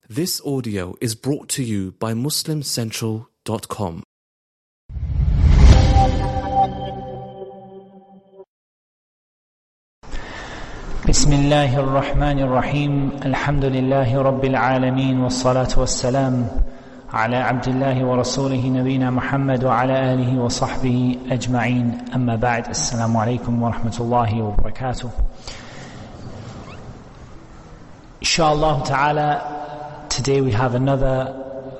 This audio is brought to you by MuslimCentral.com. بسم الله الرحمن الرحيم الحمد لله رب العالمين والصلاة والسلام على عبد الله ورسوله نبينا محمد وعلى آله وصحبه أجمعين أما بعد السلام عليكم ورحمة الله وبركاته. Inshallah ta'ala, today we have another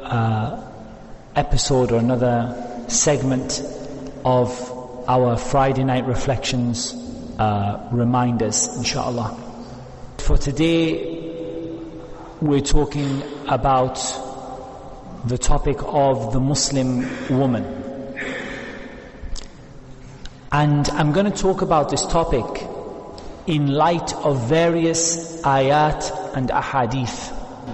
episode or another segment of our Friday night reflections reminders, inshallah. For today we're talking about the topic of the Muslim woman, and I'm going to talk about this topic in light of various ayat and ahadith.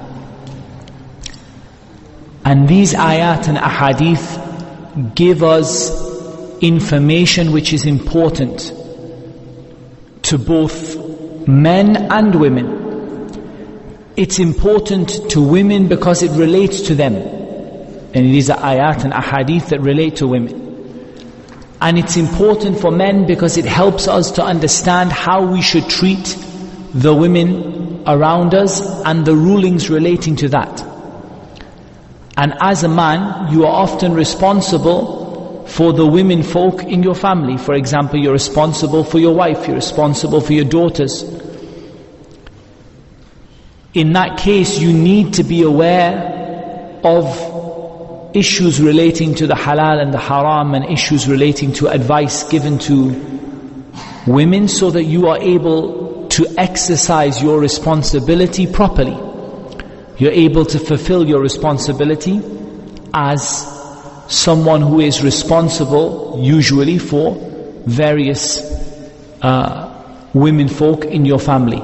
And these ayat and ahadith give us information which is important to both men and women. It's important to women because it relates to them, and these are ayat and ahadith that relate to women. And it's important for men because it helps us to understand how we should treat the women around us and the rulings relating to that. And as a man, you are often responsible for the women folk in your family. For example, you're responsible for your wife, you're responsible for your daughters. In that case, you need to be aware of issues relating to the halal and the haram, and issues relating to advice given to women, so that you are able to exercise your responsibility properly. You're able to fulfill your responsibility as someone who is responsible usually for various women folk in your family.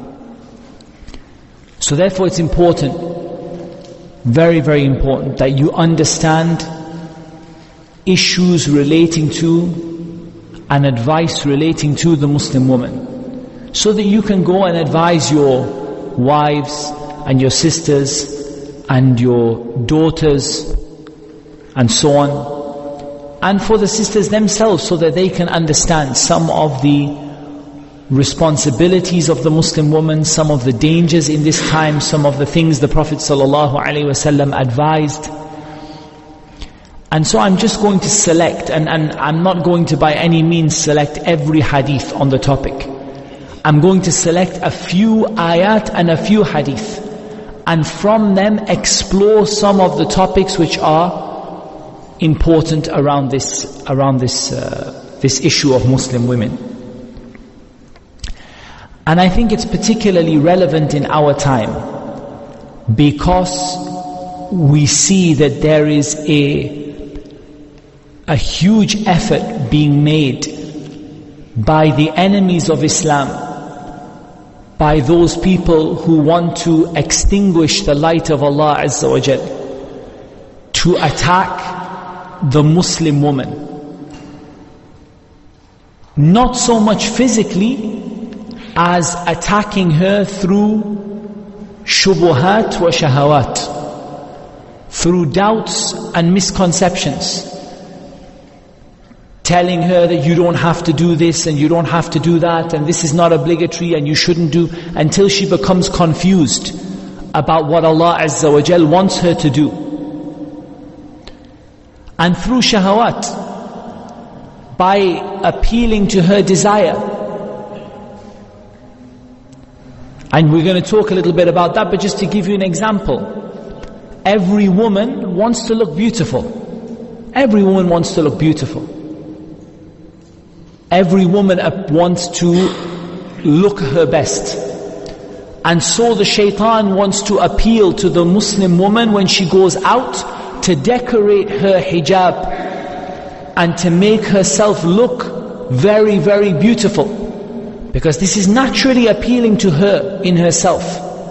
So therefore it's important, very, very important, that you understand issues relating to and advice relating to the Muslim woman, so that you can go and advise your wives and your sisters and your daughters and so on, and for the sisters themselves, so that they can understand some of the responsibilities of the Muslim woman, some of the dangers in this time, some of the things the Prophet ﷺ advised. And so I'm just going to select, and I'm not going to by any means select every hadith on the topic. I'm going to select a few ayat and a few hadith, and from them explore some of the topics which are important around this issue of Muslim women. And I think it's particularly relevant in our time, because we see that there is a huge effort being made by the enemies of Islam, by those people who want to extinguish the light of Allah Azza wa Jal, to attack the Muslim woman. Not so much physically as attacking her through shubuhat wa shahawat, through doubts and misconceptions, telling her that you don't have to do this and you don't have to do that, and this is not obligatory and you shouldn't do, until she becomes confused about what Allah Azza wa Jal wants her to do. And through shahawat, by appealing to her desire. And we're going to talk a little bit about that, but just to give you an example, every woman wants to look beautiful. Every woman wants to look beautiful. Every woman wants to look her best. And so the shaitan wants to appeal to the Muslim woman when she goes out, to decorate her hijab and to make herself look very, very beautiful, because this is naturally appealing to her in herself.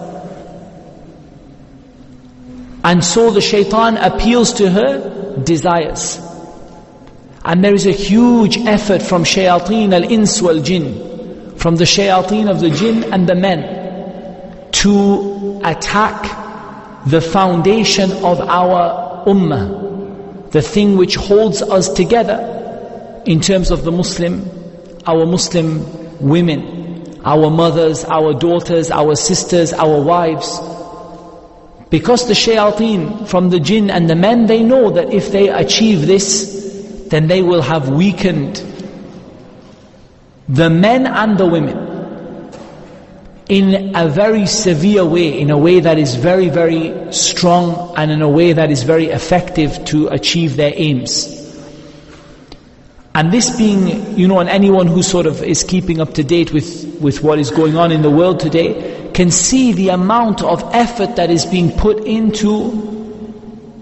And so the shaitan appeals to her desires. And there is a huge effort from shayateen al-ins wal-jinn, from the shayateen of the jinn and the men, to attack the foundation of our ummah, the thing which holds us together in terms of our Muslim women, our mothers, our daughters, our sisters, our wives. Because the shayateen from the jinn and the men, they know that if they achieve this, then they will have weakened the men and the women in a very severe way, in a way that is very, very strong, and in a way that is very effective to achieve their aims. And this being, and anyone who sort of is keeping up to date with what is going on in the world today, can see the amount of effort that is being put into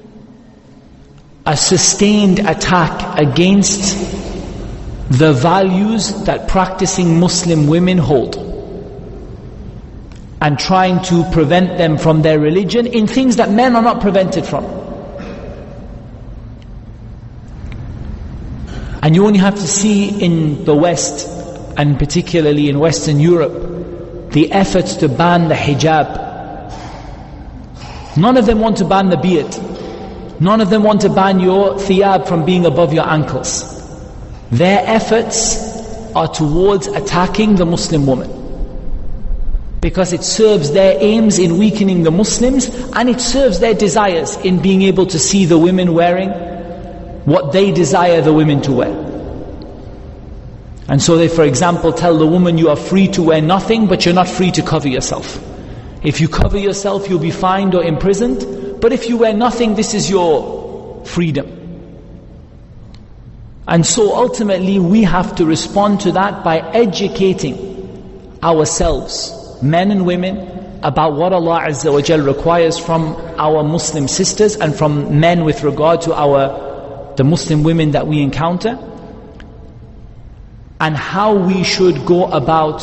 a sustained attack against the values that practicing Muslim women hold, and trying to prevent them from their religion in things that men are not prevented from. And you only have to see in the West, and particularly in Western Europe, the efforts to ban the hijab. None of them want to ban the beard. None of them want to ban your thiyab from being above your ankles. Their efforts are towards attacking the Muslim woman, because it serves their aims in weakening the Muslims, and it serves their desires in being able to see the women wearing what they desire the women to wear. And so they, for example, tell the woman, you are free to wear nothing, but you're not free to cover yourself. If you cover yourself, you'll be fined or imprisoned, but if you wear nothing, this is your freedom. And so ultimately we have to respond to that by educating ourselves, men and women, about what Allah Azza wa Jal requires from our Muslim sisters and from men with regard to the Muslim women that we encounter, and how we should go about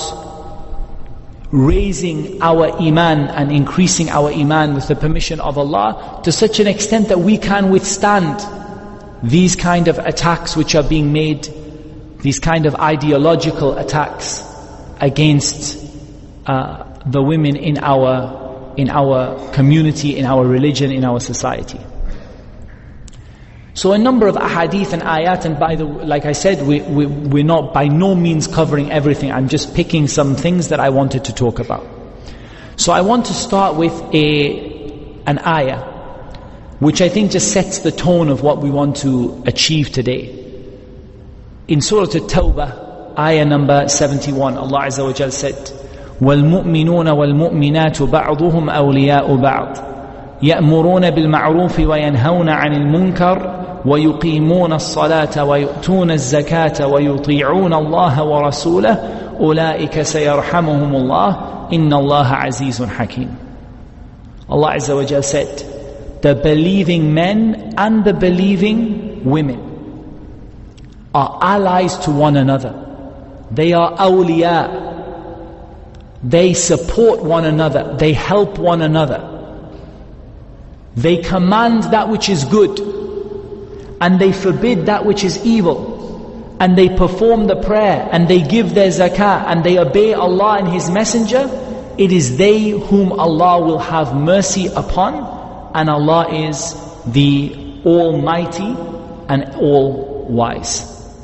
raising our iman and increasing our iman with the permission of Allah to such an extent that we can withstand these kind of attacks which are being made, these kind of ideological attacks against the women in our community, in our religion, in our society. So a number of ahadith and ayat, and like I said, we're not by no means covering everything. I'm just picking some things that I wanted to talk about. So I want to start with an ayah, which I think just sets the tone of what we want to achieve today. In Surah At-Tawbah, ayah number 71, Allah Azza wa Jal said, وَالْمُؤْمِنُونَ وَالْمُؤْمِنَاتُ بَعْضُهُمْ أَوْلِيَاءُ بَعْضٍ يأمرون بالمعروف وينهون عن المنكر ويقيمون الصلاة ويؤتون الزكاة ويطيعون الله ورسوله أولئك سيرحمهم الله إن الله عزيز حكيم. Allah Azza wa Jal said, the believing men and the believing women are allies to one another. They are awliya. They support one another. They help one another. They command that which is good, and they forbid that which is evil, and they perform the prayer, and they give their zakah, and they obey Allah and His Messenger. It is they whom Allah will have mercy upon, and Allah is the Almighty and All-Wise.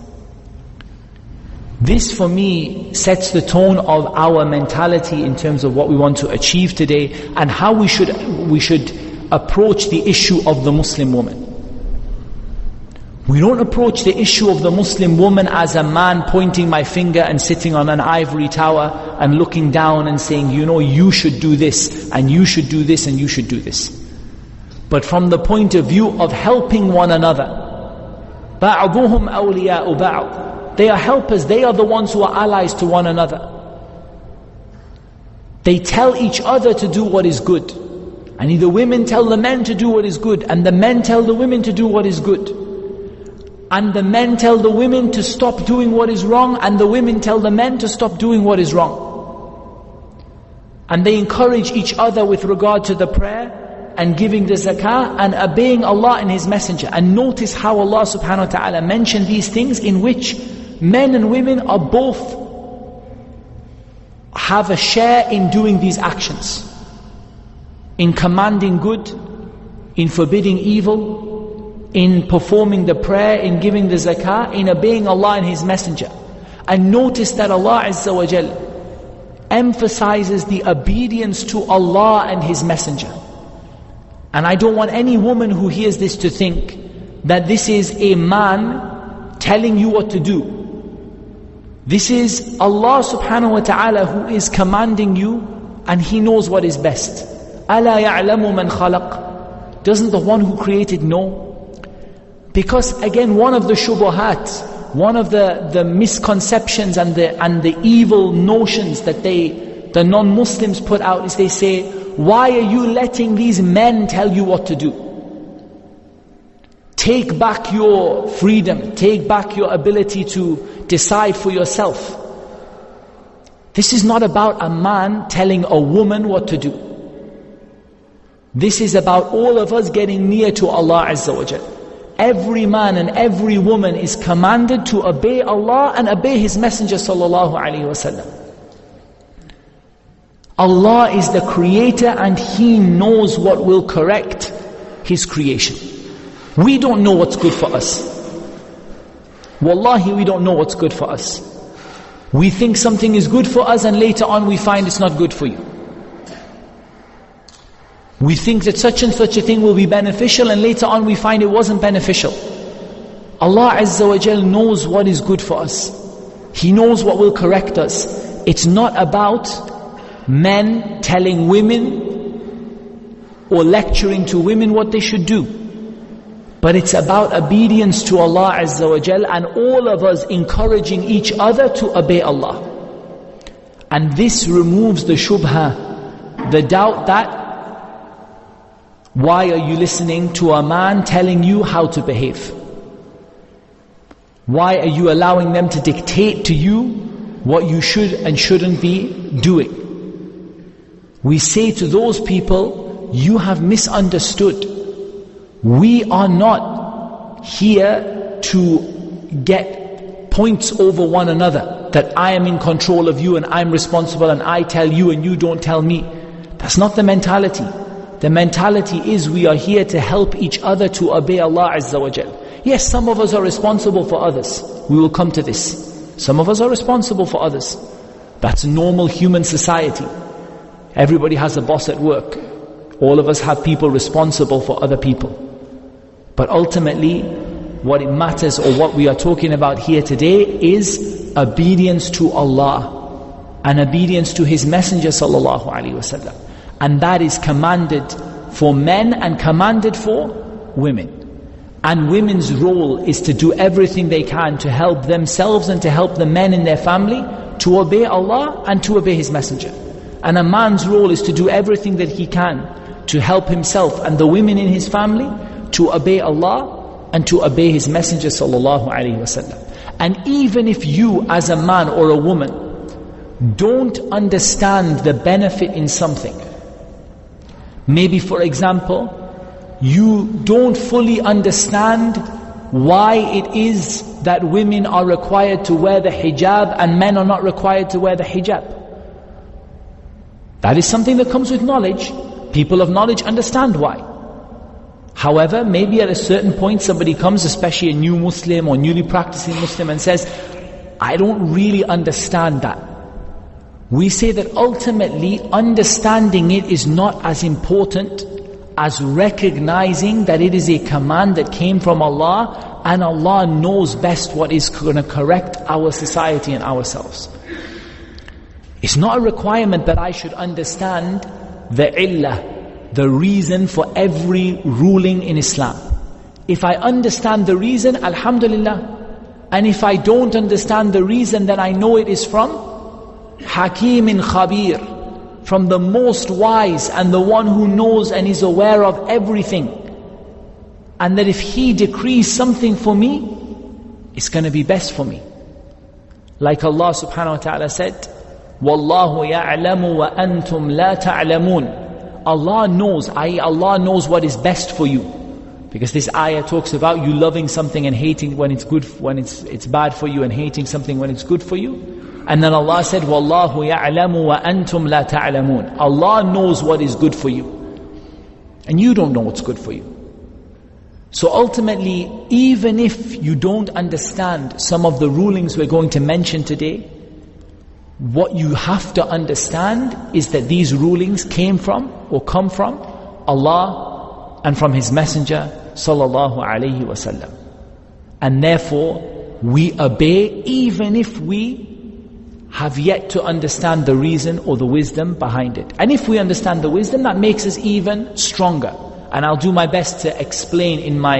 This for me sets the tone of our mentality in terms of what we want to achieve today, and how we should approach the issue of the Muslim woman. We don't approach the issue of the Muslim woman as a man pointing my finger and sitting on an ivory tower and looking down and saying, you should do this, and you should do this, and you should do this. But from the point of view of helping one another. بَعْضُهُمْ أَوْلِيَاءُ بَعْضٍ. They are helpers, they are the ones who are allies to one another. They tell each other to do what is good. And the women tell the men to do what is good, and the men tell the women to do what is good. And the men tell the women to stop doing what is wrong, and the women tell the men to stop doing what is wrong. And they encourage each other with regard to the prayer and giving the zakah and obeying Allah and His Messenger. And notice how Allah subhanahu wa ta'ala mentioned these things in which men and women are both have a share in doing these actions. in commanding good, in forbidding evil, in performing the prayer, in giving the zakah, in obeying Allah and His Messenger. And notice that Allah Azza wa Jal emphasizes the obedience to Allah and His Messenger. And I don't want any woman who hears this to think that this is a man telling you what to do. This is Allah subhanahu wa ta'ala who is commanding you, and He knows what is best. أَلَا يَعْلَمُ مَنْ خَلَقَ. Doesn't the one who created know? Because again, one of the shubuhat, one of the misconceptions and the evil notions that the non-Muslims put out is they say, why are you letting these men tell you what to do? Take back your freedom, take back your ability to decide for yourself. This is not about a man telling a woman what to do. This is about all of us getting near to Allah Azza wa Jal. Every man and every woman is commanded to obey Allah and obey His Messenger sallallahu alaihi wasallam. Allah is the creator and He knows what will correct His creation. We don't know what's good for us. Wallahi, we don't know what's good for us. We think something is good for us and later on we find it's not good for you. We think that such and such a thing will be beneficial and later on we find it wasn't beneficial. Allah Azza wa Jal knows what is good for us. He knows what will correct us. It's not about men telling women or lecturing to women what they should do. But it's about obedience to Allah Azza wa Jal and all of us encouraging each other to obey Allah. And this removes the shubha, the doubt that why are you listening to a man telling you how to behave? Why are you allowing them to dictate to you what you should and shouldn't be doing? We say to those people, you have misunderstood. We are not here to get points over one another, that I am in control of you and I'm responsible and I tell you and you don't tell me. That's not the mentality. The mentality is we are here to help each other to obey Allah Azza wa Jal. Yes, some of us are responsible for others. We will come to this. Some of us are responsible for others. That's a normal human society. Everybody has a boss at work. All of us have people responsible for other people. But ultimately, what it matters or what we are talking about here today is obedience to Allah and obedience to His Messenger sallallahu alaihi wasallam. And that is commanded for men and commanded for women. And women's role is to do everything they can to help themselves and to help the men in their family to obey Allah and to obey His Messenger. And a man's role is to do everything that he can to help himself and the women in his family to obey Allah and to obey His Messenger sallallahu alaihi wasallam. And even if you as a man or a woman don't understand the benefit in something, maybe for example, you don't fully understand why it is that women are required to wear the hijab and men are not required to wear the hijab. That is something that comes with knowledge. People of knowledge understand why. However, maybe at a certain point somebody comes, especially a new Muslim or newly practicing Muslim, and says, I don't really understand that. We say that ultimately understanding it is not as important as recognizing that it is a command that came from Allah and Allah knows best what is going to correct our society and ourselves. It's not a requirement that I should understand the illah, the reason for every ruling in Islam. If I understand the reason, alhamdulillah. And if I don't understand the reason, then I know it is from Hakimin Khabir, from the most wise and the one who knows and is aware of everything. And that if He decrees something for me, it's going to be best for me. Like Allah subhanahu wa ta'ala said, Wallahu ya'lamu wa antum la ta'lamun. Allah knows, Allah knows what is best for you. Because this ayah talks about you loving something and hating when it's good, when it's bad for you, and hating something when it's good for you. And then Allah said, Wallahu ya'lamu wa antum la ta'lamun. Allah knows what is good for you. And you don't know what's good for you. So ultimately, even if you don't understand some of the rulings we're going to mention today, what you have to understand is that these rulings came from or come from Allah and from His Messenger sallallahu alaihi wasallam. And therefore, we obey even if we have yet to understand the reason or the wisdom behind it. And if we understand the wisdom, that makes us even stronger. And I'll do my best to explain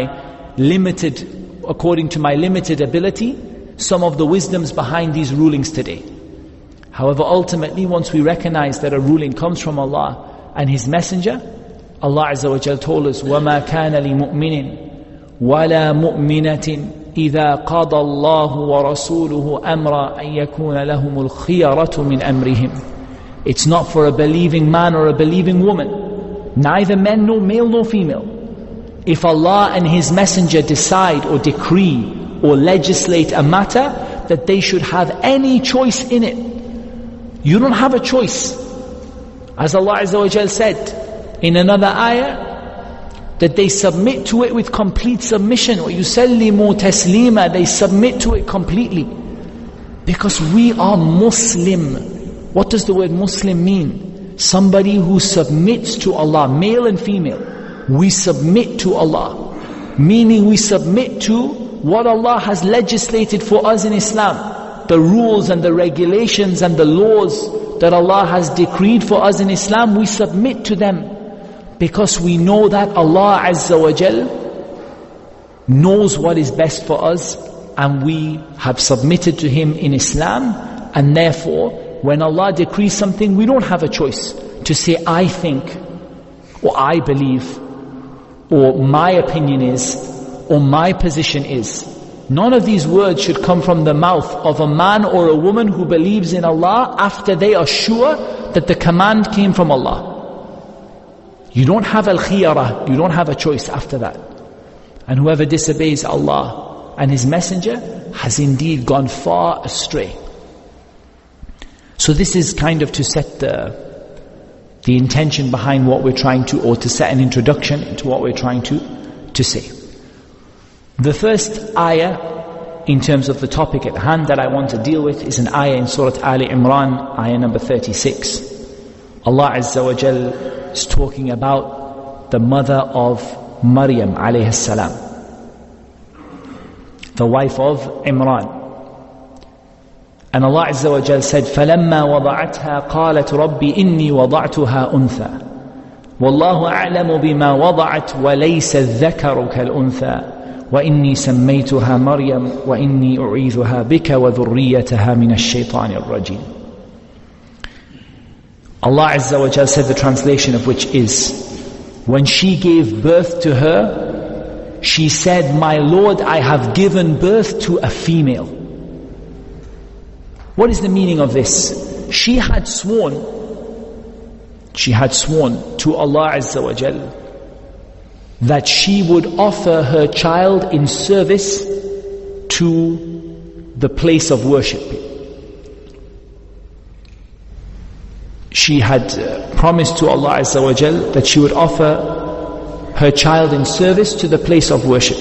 according to my limited ability, some of the wisdoms behind these rulings today. However, ultimately, once we recognize that a ruling comes from Allah and His Messenger, Allah Azza wa Jal told us, وَمَا كَانَ لِمُؤْمِنٍ وَلَا مُؤْمِنَةٍ إِذَا قَضَى اللَّهُ وَرَسُولُهُ أَمْرًا أَن يَكُونَ لَهُمُ الْخِيَرَةُ مِنْ أَمْرِهِمْ. It's not for a believing man or a believing woman, neither men nor male nor female. If Allah and His Messenger decide or decree or legislate a matter, that they should have any choice in it. You don't have a choice. As Allah Azza wa Jal said in another ayah, that they submit to it with complete submission. وَيُسَلِّمُوا تَسْلِيمًا. They submit to it completely. Because we are Muslim. What does the word Muslim mean? Somebody who submits to Allah, male and female. We submit to Allah. Meaning we submit to what Allah has legislated for us in Islam. The rules and the regulations and the laws that Allah has decreed for us in Islam, we submit to them. Because we know that Allah Azza wa Jal knows what is best for us, and we have submitted to Him in Islam. And therefore, when Allah decrees something, we don't have a choice to say, I think, or I believe, or my opinion is, or my position is. None of these words should come from the mouth of a man or a woman who believes in Allah after they are sure that the command came from Allah. You don't have al-khiyarah, you don't have a choice after that. And whoever disobeys Allah and His Messenger has indeed gone far astray. So this is kind of to set the intention behind what we're trying to, or to set an introduction into what we're trying to say. The first ayah in terms of the topic at hand that I want to deal with is an ayah in Surah Ali Imran, ayah number 36. Allah Azza wa Jal is talking about the mother of Maryam alayhi salam, the wife of Imran. And Allah Azza wa Jal said, فَلَمَّا وَضَعَتْهَا قَالَتْ رَبِّ إِنِّي وَضَعْتُهَا أُنْثَى وَاللَّهُ أَعْلَمُ بِمَا وَضَعَتْ وَلَيْسَ الذَّكَرُ كَالْأُنْثَى وَإِنِّي سَمَّيْتُهَا مَرْيَمْ وَإِنِّي أُعِيذُهَا بِكَ وَذُرِّيَّتَهَا مِنَ الشَّيْطَانِ الرَّجِيمِ. Allah Azza wa Jal said, the translation of which is, when she gave birth to her, she said, my Lord, I have given birth to a female. What is the meaning of this? She had sworn to Allah Azza wa Jal that she would offer her child in service to the place of worship. She had promised to Allah Azza wa Jal that she would offer her child in service to the place of worship.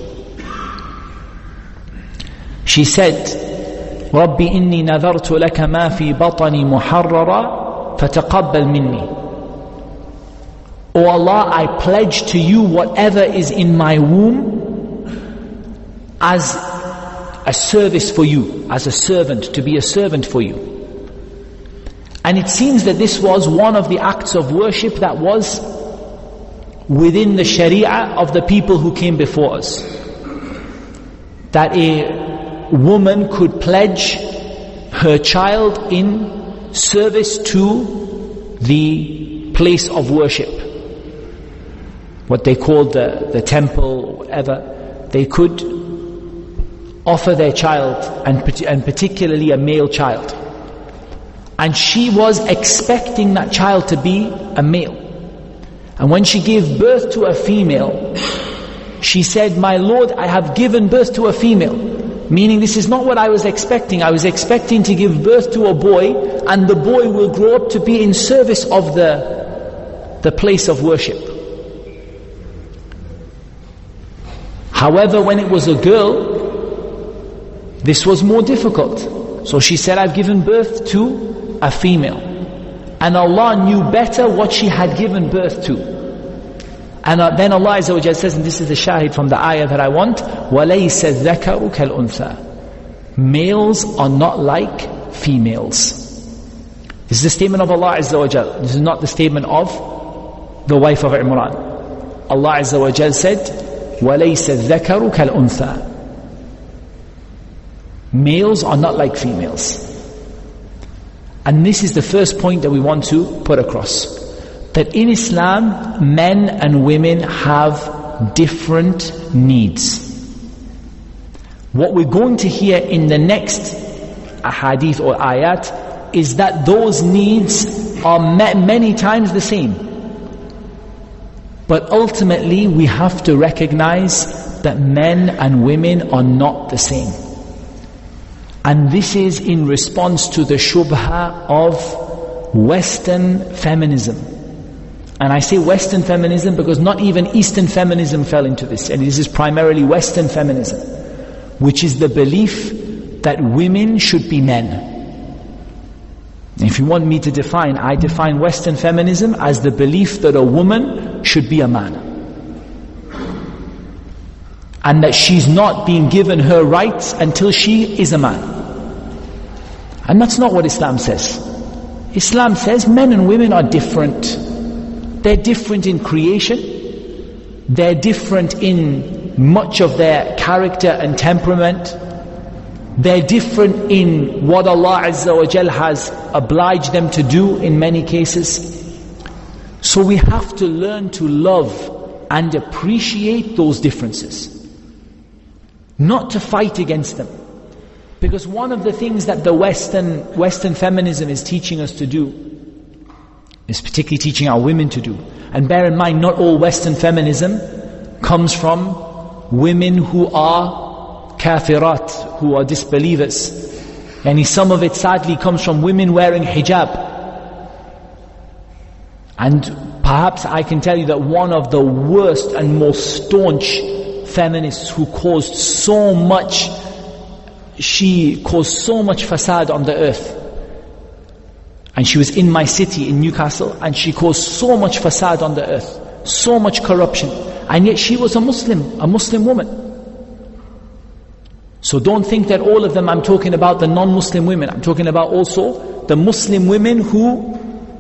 She said, رَبِّ إِنِّي نَذَرْتُ لَكَ مَا فِي بَطَنِي مُحَرَّرًا فَتَقَبَّلْ مِنِّي. O Allah, I pledge to you whatever is in my womb as a service for you, as a servant, to be a servant for you. And it seems that this was one of the acts of worship that was within the sharia of the people who came before us. That a woman could pledge her child in service to the place of worship. What they called the temple or whatever. They could offer their child, and particularly a male child. And she was expecting that child to be a male. And when she gave birth to a female, she said, my Lord, I have given birth to a female. Meaning, this is not what I was expecting. I was expecting to give birth to a boy, and the boy will grow up to be in service of the place of worship. However, when it was a girl, this was more difficult. So she said, I've given birth to a female. And Allah knew better what she had given birth to. And then Allah Azza wa Jalla says, and this is the shahid from the ayah that I want, وَلَيْسَ الذَّكَرُ كَالْأُنْثَى. Males are not like females. This is the statement of Allah Azza wa Jalla. This is not the statement of the wife of Imran. Allah Azza wa Jalla said, وَلَيْسَ الذَّكَرُ كَالْأُنْثَى. Males are not like females. And this is the first point that we want to put across. That in Islam, men and women have different needs. What we're going to hear in the next ahadith or ayat is that those needs are many times the same. But ultimately we have to recognize that men and women are not the same. And this is in response to the shubha of Western feminism. And I say Western feminism because not even Eastern feminism fell into this. And this is primarily Western feminism, which is the belief that women should be men. If you want me to define, I define Western feminism as the belief that a woman should be a man. And that she's not being given her rights until she is a man. And that's not what Islam says. Islam says men and women are different. They're different in creation. They're different in much of their character and temperament. They're different in what Allah Azza wa Jal has obliged them to do in many cases. So we have to learn to love and appreciate those differences. Not to fight against them. Because one of the things that the Western feminism is teaching us to do, is particularly teaching our women to do. And bear in mind, not all Western feminism comes from women who are kafirat, who are disbelievers. And some of it sadly comes from women wearing hijab. And perhaps I can tell you that one of the worst and most staunch feminists who caused so much fasad on the earth. And she was in my city, in Newcastle, and she caused so much fasad on the earth, so much corruption. And yet she was a Muslim woman. So don't think that all of them, I'm talking about the non-Muslim women. I'm talking about also the Muslim women who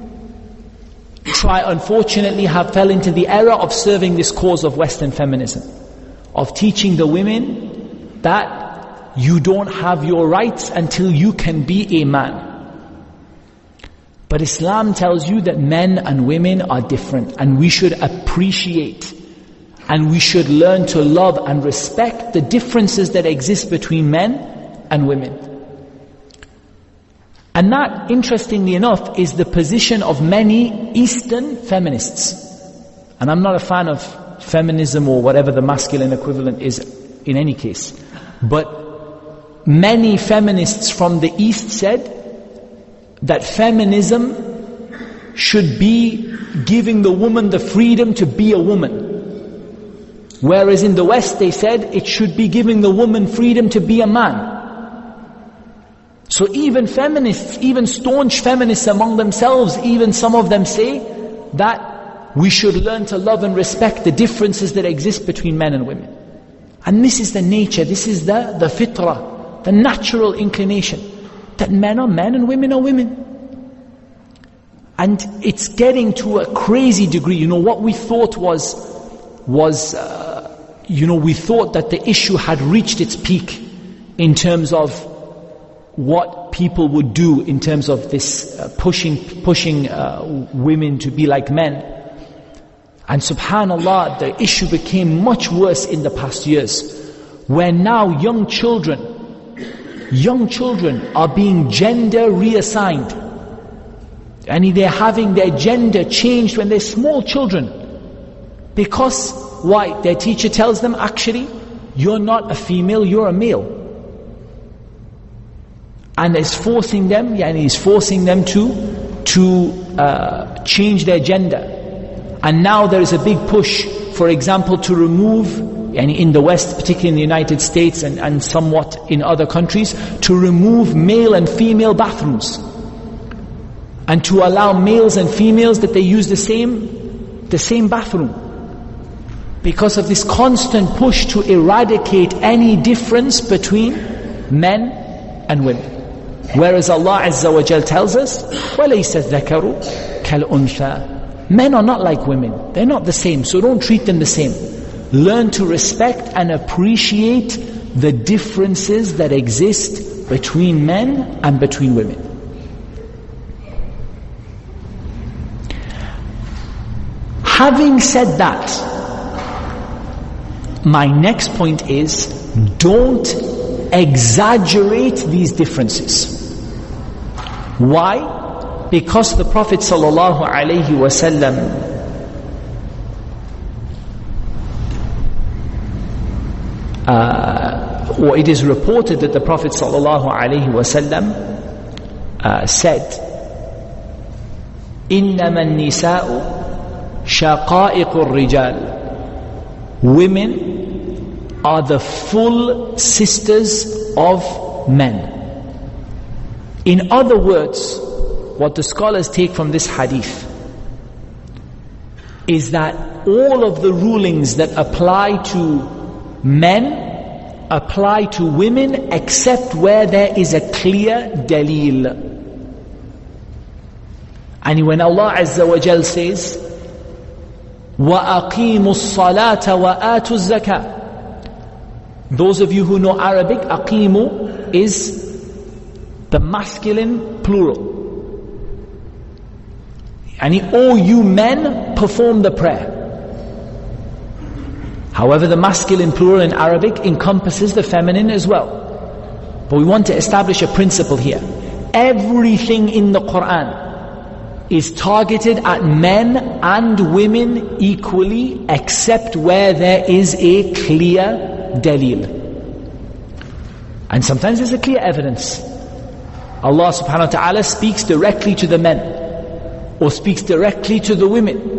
unfortunately fell into the error of serving this cause of Western feminism. Of teaching the women that you don't have your rights until you can be a man. But Islam tells you that men and women are different, and we should appreciate and we should learn to love and respect the differences that exist between men and women. And that, interestingly enough, is the position of many Eastern feminists. And I'm not a fan of feminism or whatever the masculine equivalent is in any case. But many feminists from the East said that feminism should be giving the woman the freedom to be a woman. Whereas in the West they said it should be giving the woman freedom to be a man. So even feminists, even staunch feminists among themselves, even some of them say that we should learn to love and respect the differences that exist between men and women. And this is the nature, this is the fitrah, the natural inclination, that men are men and women are women. And it's getting to a crazy degree. What we thought we thought that the issue had reached its peak in terms of what people would do in terms of this pushing women to be like men. And subhanallah, the issue became much worse in the past years, where now young children are being gender reassigned. And they're having their gender changed when they're small children. Because, why? Their teacher tells them, actually, you're not a female, you're a male. And he's forcing them to change their gender. And now there is a big push, for example, to remove and in the West, particularly in the United States and somewhat in other countries, to remove male and female bathrooms and to allow males and females that they use the same bathroom, because of this constant push to eradicate any difference between men and women. Whereas Allah Azza wa Jal tells us, وَلَيْسَ الذَّكَرُ كَالْأُنْثَى. Men are not like women. They're not the same, so don't treat them the same. Learn to respect and appreciate the differences that exist between men and between women. Having said that, my next point is, don't exaggerate these differences. Why? Because the Prophet sallallahu alaihi wasallam or it is reported that the Prophet sallallahu alaihi wasallam said, إِنَّمَا النِّسَاءُ شَقَائِقُ الرِّجَالِ. Women are the full sisters of men. In other words, what the scholars take from this hadith is that all of the rulings that apply to men apply to women except where there is a clear dalil. And when Allah Azza wa Jal says, وَأَقِيمُوا الصَّلَاةَ وَآتُوا الزَّكَاةَ. Those of you who know Arabic, aqimu is the masculine plural. And all you men perform the prayer. However, the masculine plural in Arabic encompasses the feminine as well. But we want to establish a principle here. Everything in the Quran is targeted at men and women equally, except where there is a clear dalil. And sometimes there's a clear evidence. Allah subhanahu wa ta'ala speaks directly to the men, or speaks directly to the women,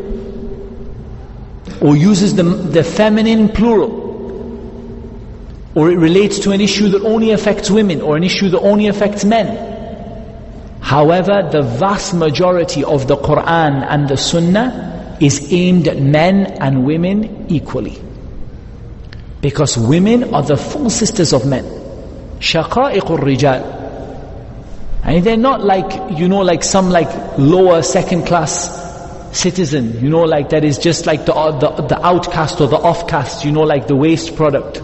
or uses the feminine plural, or it relates to an issue that only affects women, or an issue that only affects men. However, the vast majority of the Quran and the Sunnah is aimed at men and women equally, because women are the full sisters of men. Shaqa'iqur rijal. And they're not like, like some lower second class citizen, that is just like the outcast or the offcast, like the waste product.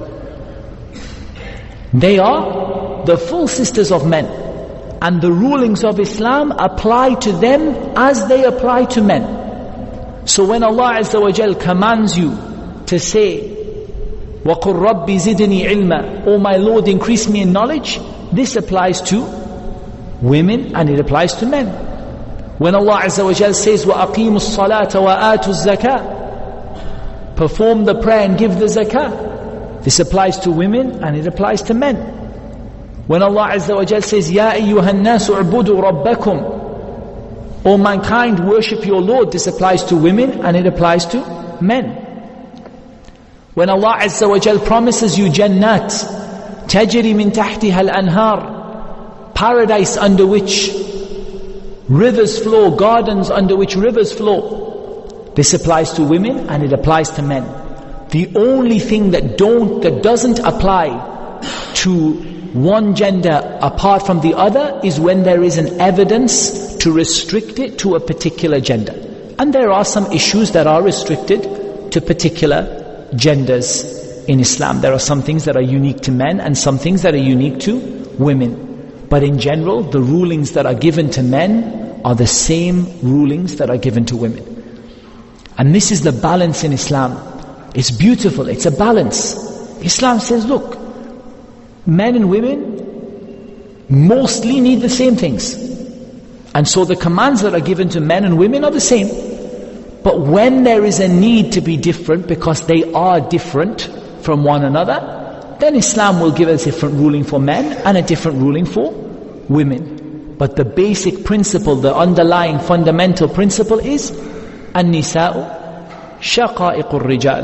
They are the full sisters of men, and the rulings of Islam apply to them as they apply to men. So when Allah Azza wa Jal commands you to say, وَقُلْ رَبِّ زِدْنِي عِلْمًا, Oh my Lord, increase me in knowledge, this applies to women and it applies to men. When Allah Azza wa Jal says, وَأَقِيمُوا الصَّلَاةَ وَآتُوا الزَّكَاةَ, perform the prayer and give the zakah, this applies to women and it applies to men. When Allah Azza wa Jal says, يَا أَيُّهَا النَّاسُ اعْبُدُوا رَبَّكُمْ, O mankind, worship your Lord, this applies to women and it applies to men. When Allah Azza wa Jal promises you jannat, تَجْرِي مِن تَحْتِهَا الْأَنْهَارِ, paradise under which rivers flow, gardens under which rivers flow, this applies to women and it applies to men. The only thing that doesn't apply to one gender apart from the other is when there is an evidence to restrict it to a particular gender. And there are some issues that are restricted to particular genders in Islam. There are some things that are unique to men and some things that are unique to women. But in general, the rulings that are given to men are the same rulings that are given to women. And this is the balance in Islam. It's beautiful, it's a balance. Islam says, look, men and women mostly need the same things. And so the commands that are given to men and women are the same. But when there is a need to be different because they are different from one another, then Islam will give a different ruling for men and a different ruling for women. But the basic principle, the underlying fundamental principle is An-nisa'u shaqa'iqur rijal.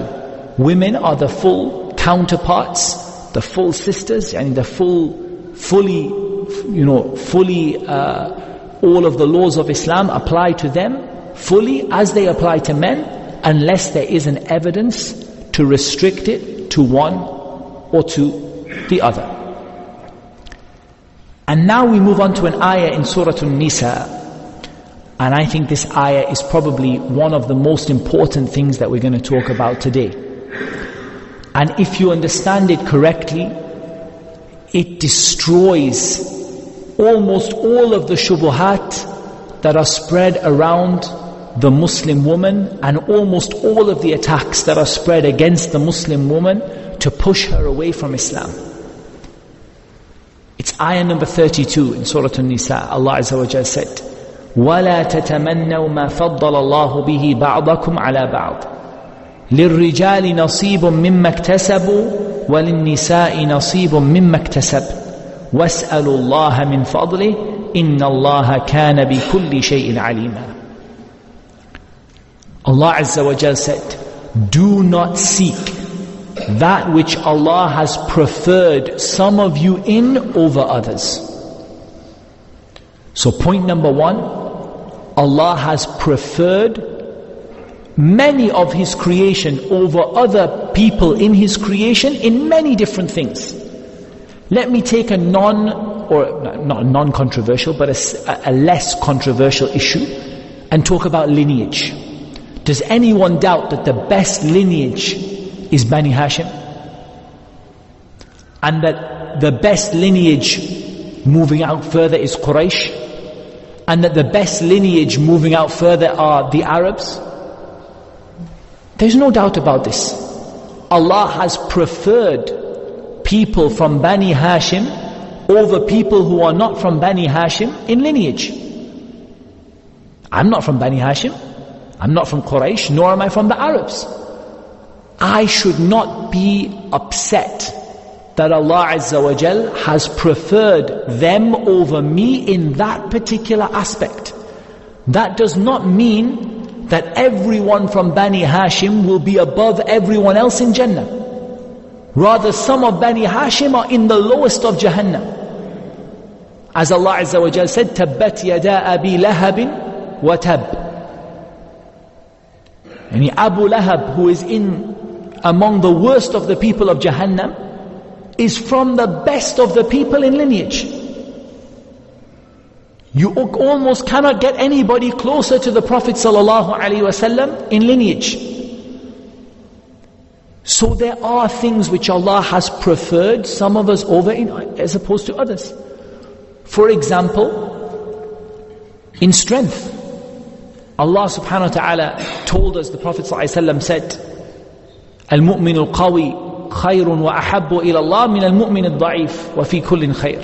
women are the full counterparts, the full sisters, and the fully, all of the laws of Islam apply to them fully as they apply to men, unless there is an evidence to restrict it to one or to the other. And now we move on to an ayah in Surah An-Nisa, and I think this ayah is probably one of the most important things that we're going to talk about today. And if you understand it correctly, it destroys almost all of the shubuhat that are spread around the Muslim woman, and almost all of the attacks that are spread against the Muslim woman to push her away from Islam. It's ayah number 32 in Surah An-Nisa. Allah Azza wa Jalla said, وَلَا تَتَمَنَّوْا مَا فَضَّلَ اللَّهُ بِهِ بَعْضَكُمْ عَلَى بَعْضٍ لِلرِّجَالِ نَصِيبٌ مِّمَّا اكْتَسَبُوا وَلِلنِّسَاءِ نَصِيبٌ مِّمَّا اكْتَسَبْنَ وَاسْأَلُوا اللَّهَ مِنْ فَضْلِهِ إِنَّ اللَّهَ كَانَ بِكُلِّ شَيْءٍ عَلِيمًا. Allah Azza wa Jal said, do not seek that which Allah has preferred some of you in over others. So point number one, Allah has preferred many of His creation over other people in His creation in many different things. Let me take a non-controversial, but a less controversial issue and talk about lineage. Does anyone doubt that the best lineage is Bani Hashim? And that the best lineage moving out further is Quraysh? And that the best lineage moving out further are the Arabs? There's no doubt about this. Allah has preferred people from Bani Hashim over people who are not from Bani Hashim in lineage. I'm not from Bani Hashim, I'm not from Quraysh, nor am I from the Arabs. I should not be upset that Allah Azza wa Jal has preferred them over me in that particular aspect. That does not mean that everyone from Bani Hashim will be above everyone else in Jannah. Rather, some of Bani Hashim are in the lowest of Jahannam. As Allah Azza wa Jal said, تَبَّتْ يَدَا أَبِي لَهَبٍ وَتَبٍّ. And Abu Lahab, who is among the worst of the people of Jahannam, is from the best of the people in lineage. You almost cannot get anybody closer to the Prophet ﷺ in lineage. So there are things which Allah has preferred some of us over as opposed to others. For example, in strength. Allah subhanahu wa ta'ala told us, the Prophet ﷺ said, الْمُؤْمِنُ الْقَوِي خَيْرٌ وَأَحَبُّ إِلَى اللَّهِ مِنَ الْمُؤْمِنِ الضَّعِيفِ وَفِي كُلٍّ خَيْرٌ.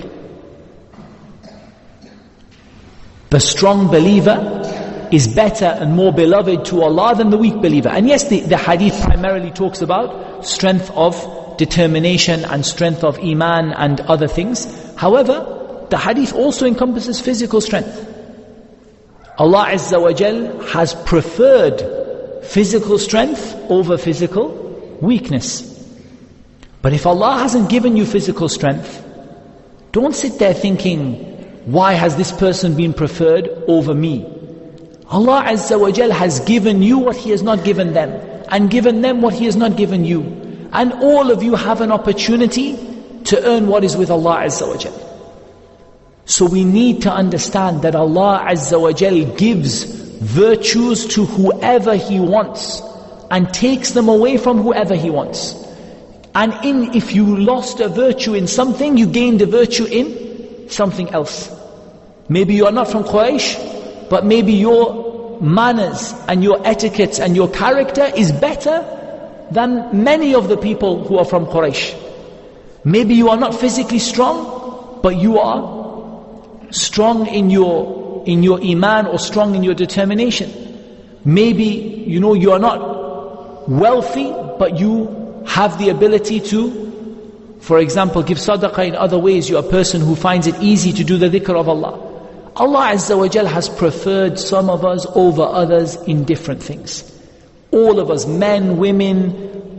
The strong believer is better and more beloved to Allah than the weak believer. And yes, the hadith primarily talks about strength of determination and strength of iman and other things. However, the hadith also encompasses physical strength. Allah Azza wa Jal has preferred physical strength over physical weakness. But if Allah hasn't given you physical strength, don't sit there thinking, why has this person been preferred over me? Allah Azza wa Jal has given you what He has not given them, and given them what He has not given you. And all of you have an opportunity to earn what is with Allah Azza wa Jal. So we need to understand that Allah Azza wa Jal gives virtues to whoever He wants and takes them away from whoever He wants. And if you lost a virtue in something, you gained a virtue in something else. Maybe you are not from Quraysh, but maybe your manners and your etiquette and your character is better than many of the people who are from Quraysh. Maybe you are not physically strong, but you are strong in your iman or strong in your determination. Maybe, you are not wealthy, but you have the ability to, for example, give sadaqah in other ways. You are a person who finds it easy to do the dhikr of Allah. Allah Azza wa Jal has preferred some of us over others in different things. All of us, men, women,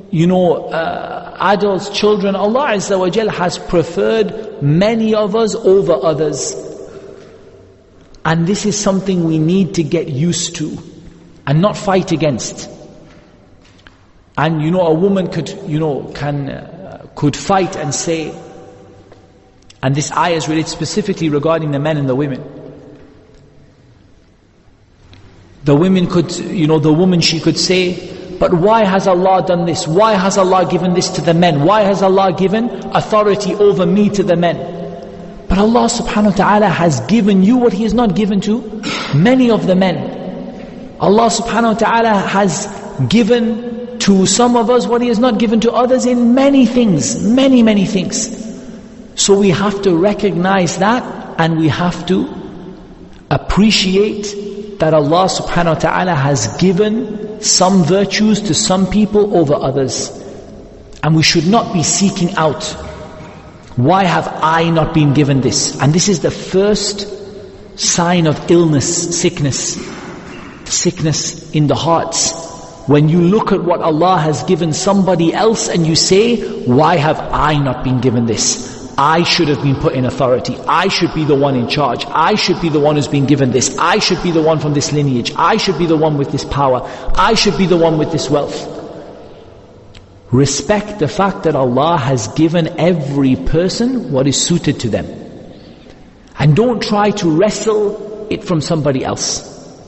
adults, children, Allah Azza wa Jal has preferred many of us over others. And this is something we need to get used to and not fight against. And a woman could fight and say, and this ayah is related specifically regarding the men and the women. The woman, she could say, but why has Allah done this? Why has Allah given this to the men? Why has Allah given authority over me to the men? But Allah subhanahu wa ta'ala has given you what He has not given to many of the men. Allah subhanahu wa ta'ala has given to some of us what He has not given to others in many things, many things. So we have to recognize that, and we have to appreciate that Allah subhanahu wa ta'ala has given some virtues to some people over others. And we should not be seeking out, why have I not been given this? And this is the first sign of illness, sickness in the hearts. When you look at what Allah has given somebody else and you say, why have I not been given this? I should have been put in authority. I should be the one in charge. I should be the one who's been given this. I should be the one from this lineage. I should be the one with this power. I should be the one with this wealth. Respect the fact that Allah has given every person what is suited to them. And don't try to wrestle it from somebody else.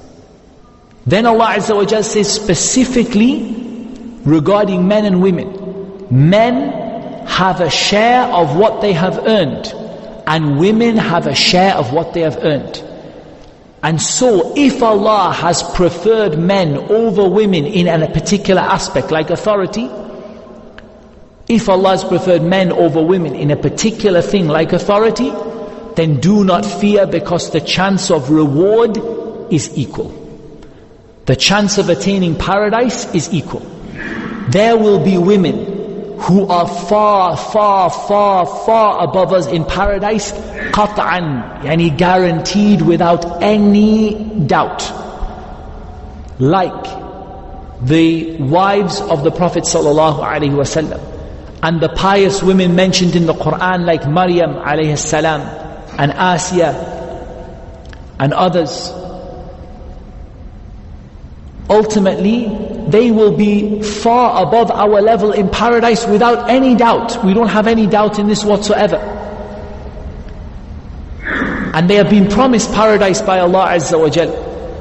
Then Allah Azza wa Jalla says specifically regarding men and women. Men have a share of what they have earned, and women have a share of what they have earned. And so if Allah has preferred men over women in a particular aspect like authority, if Allah has preferred men over women in a particular thing like authority, then do not fear, because the chance of reward is equal. The chance of attaining paradise is equal. There will be women who are far above us in paradise, qat'an, yani guaranteed without any doubt. Like the wives of the Prophet sallallahu alaihi wasallam, and the pious women mentioned in the Quran like Maryam alayhi salam, and Asiya, and others. Ultimately, they will be far above our level in paradise without any doubt. We don't have any doubt in this whatsoever. And they have been promised paradise by Allah Azza wa Jal.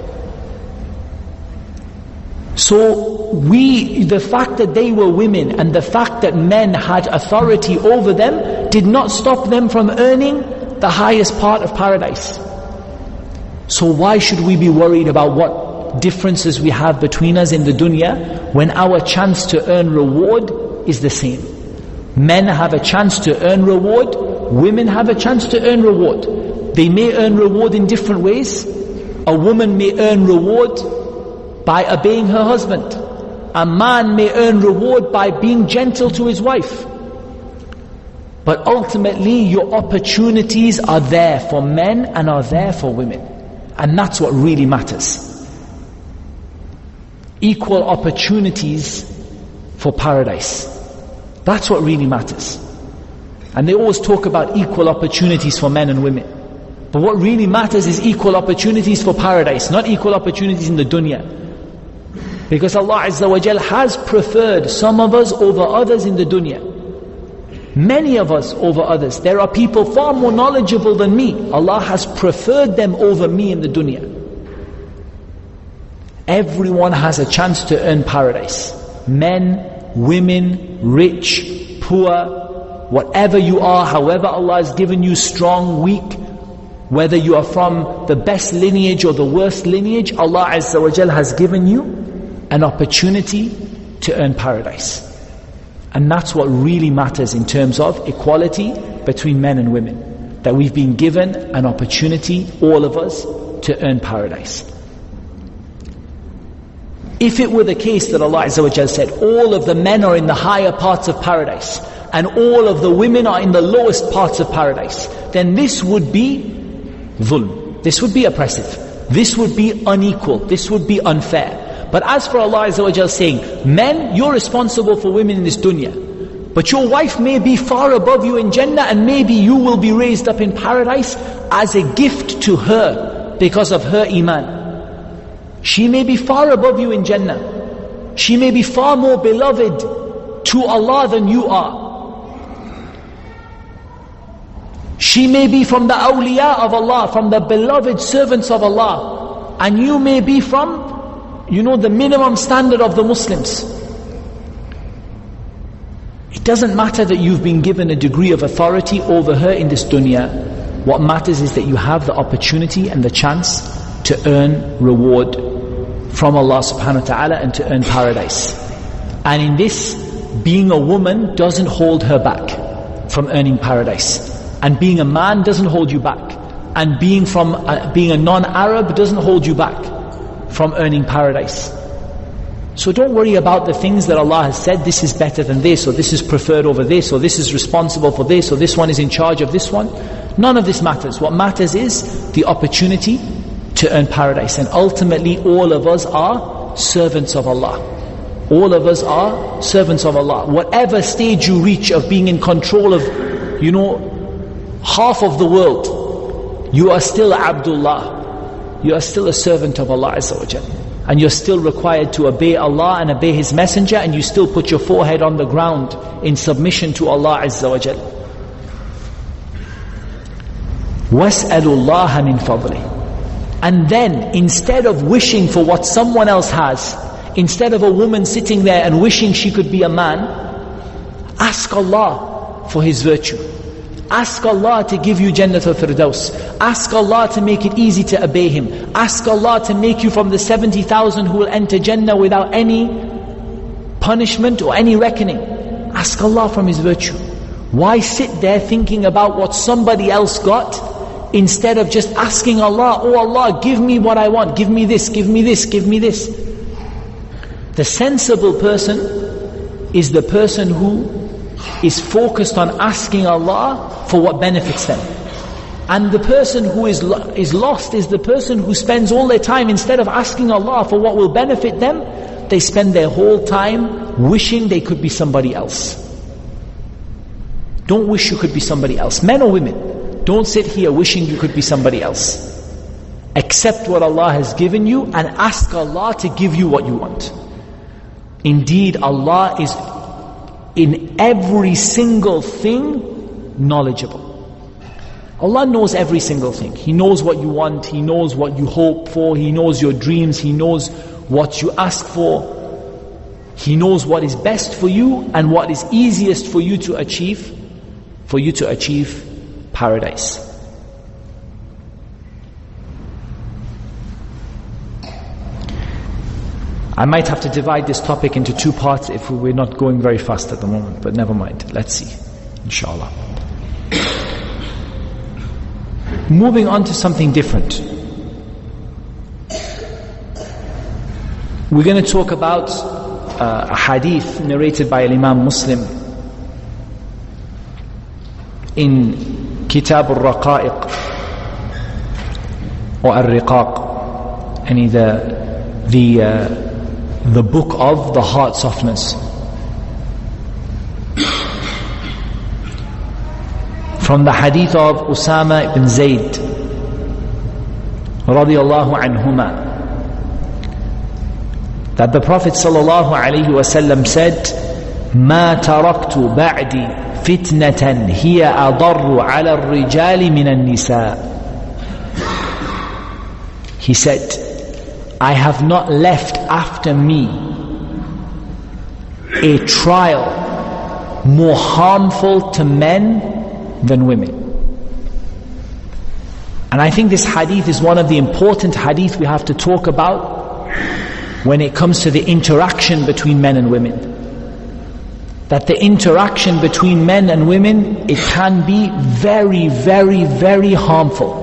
So the fact that they were women and the fact that men had authority over them did not stop them from earning the highest part of paradise. So why should we be worried about what differences we have between us in the dunya when our chance to earn reward is the same? Men have a chance to earn reward, women have a chance to earn reward. They may earn reward in different ways. A woman may earn reward by obeying her husband. A man may earn reward by being gentle to his wife. But ultimately your opportunities are there for men and are there for women. And that's what really matters. Equal opportunities for paradise. That's what really matters. And they always talk about equal opportunities for men and women. But what really matters is equal opportunities for paradise, not equal opportunities in the dunya. Because Allah Azza wa Jal has preferred some of us over others in the dunya. Many of us over others. There are people far more knowledgeable than me. Allah has preferred them over me in the dunya. Everyone has a chance to earn paradise. Men, women, rich, poor, whatever you are, however Allah has given you strong, weak, whether you are from the best lineage or the worst lineage, Allah Azza wa Jal has given you an opportunity to earn paradise. And that's what really matters in terms of equality between men and women. That we've been given an opportunity, all of us, to earn paradise. If it were the case that Allah Azza wa Jal said, all of the men are in the higher parts of paradise, and all of the women are in the lowest parts of paradise, then this would be dhulm. This would be oppressive. This would be unequal. This would be unfair. But as for Allah Azza wa Jal saying, men, you're responsible for women in this dunya, but your wife may be far above you in Jannah, and maybe you will be raised up in paradise as a gift to her because of her iman. She may be far above you in Jannah. She may be far more beloved to Allah than you are. She may be from the awliya of Allah, from the beloved servants of Allah, and you may be from, the minimum standard of the Muslims. It doesn't matter that you've been given a degree of authority over her in this dunya. What matters is that you have the opportunity and the chance to earn reward from Allah subhanahu wa ta'ala and to earn paradise. And in this, being a woman doesn't hold her back from earning paradise. And being a man doesn't hold you back. And being a non-Arab doesn't hold you back from earning paradise. So don't worry about the things that Allah has said, this is better than this, or this is preferred over this, or this is responsible for this, or this one is in charge of this one. None of this matters. What matters is the opportunity to earn paradise. And ultimately all of us are servants of Allah. All of us are servants of Allah. Whatever stage you reach of being in control of, half of the world, you are still Abdullah. You are still a servant of Allah Azza wa Jalla. And you're still required to obey Allah and obey His Messenger, and you still put your forehead on the ground in submission to Allah Azza wa Jalla. وَاسْأَلُوا اللَّهَ مِنْ فَضْلِهِ. And then, instead of wishing for what someone else has, instead of a woman sitting there and wishing she could be a man, ask Allah for His virtue. Ask Allah to give you Jannatul Firdaus. Ask Allah to make it easy to obey Him. Ask Allah to make you from the 70,000 who will enter Jannah without any punishment or any reckoning. Ask Allah from His virtue. Why sit there thinking about what somebody else got, instead of just asking Allah, oh Allah, give me what I want, give me this, give me this, give me this. The sensible person is the person who is focused on asking Allah for what benefits them. And the person who is lost is the person who spends all their time, instead of asking Allah for what will benefit them, they spend their whole time wishing they could be somebody else. Don't wish you could be somebody else. Men or women, don't sit here wishing you could be somebody else. Accept what Allah has given you and ask Allah to give you what you want. Indeed, Allah is in every single thing knowledgeable. Allah knows every single thing. He knows what you want, He knows what you hope for, He knows your dreams, He knows what you ask for. He knows what is best for you and what is easiest for you to achieve paradise. I might have to divide this topic into two parts if we're not going very fast at the moment, but never mind. Let's see, inshallah. Moving on to something different. We're going to talk about a hadith narrated by Imam Muslim in Kitab al-Raqa'iq or al-Riqaq, and the book of the heart softness. From the hadith of Usama ibn Zayd radiyallahu anhuma, that the Prophet sallallahu alayhi wasallam said, "Ma taraktu ba'di fitnatan hiya adarru ala ar-rijali min an-nisa." He said, I have not left after me a trial more harmful to men than women. And I think this hadith is one of the important hadith we have to talk about when it comes to the interaction between men and women. That the interaction between men and women, it can be very, very, very harmful.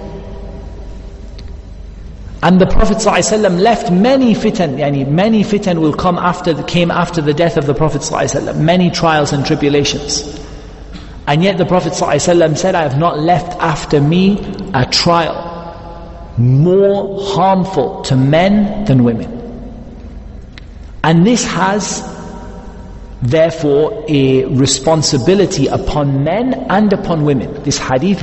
And the Prophet ﷺ left many fitan, many fitan came after the death of the Prophet ﷺ, many trials and tribulations. And yet the Prophet ﷺ said, I have not left after me a trial more harmful to men than women. And this has therefore a responsibility upon men and upon women. This hadith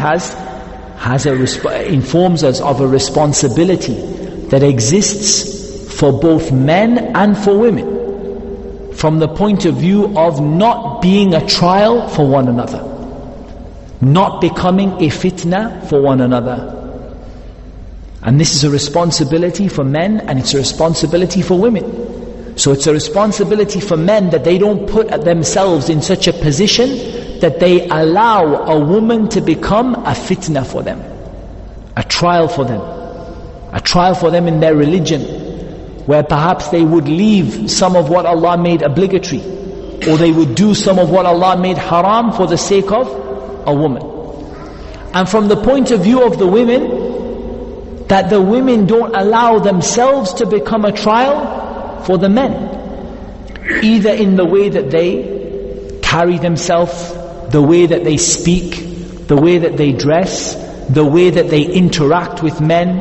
informs us of a responsibility that exists for both men and for women, from the point of view of not being a trial for one another, not becoming a fitna for one another. And this is a responsibility for men, and it's a responsibility for women. So it's a responsibility for men that they don't put themselves in such a position that they allow a woman to become a fitna for them, a trial for them in their religion, where perhaps they would leave some of what Allah made obligatory, or they would do some of what Allah made haram for the sake of a woman. And from the point of view of the women, that the women don't allow themselves to become a trial for the men, either in the way that they carry themselves, the way that they speak, the way that they dress, the way that they interact with men.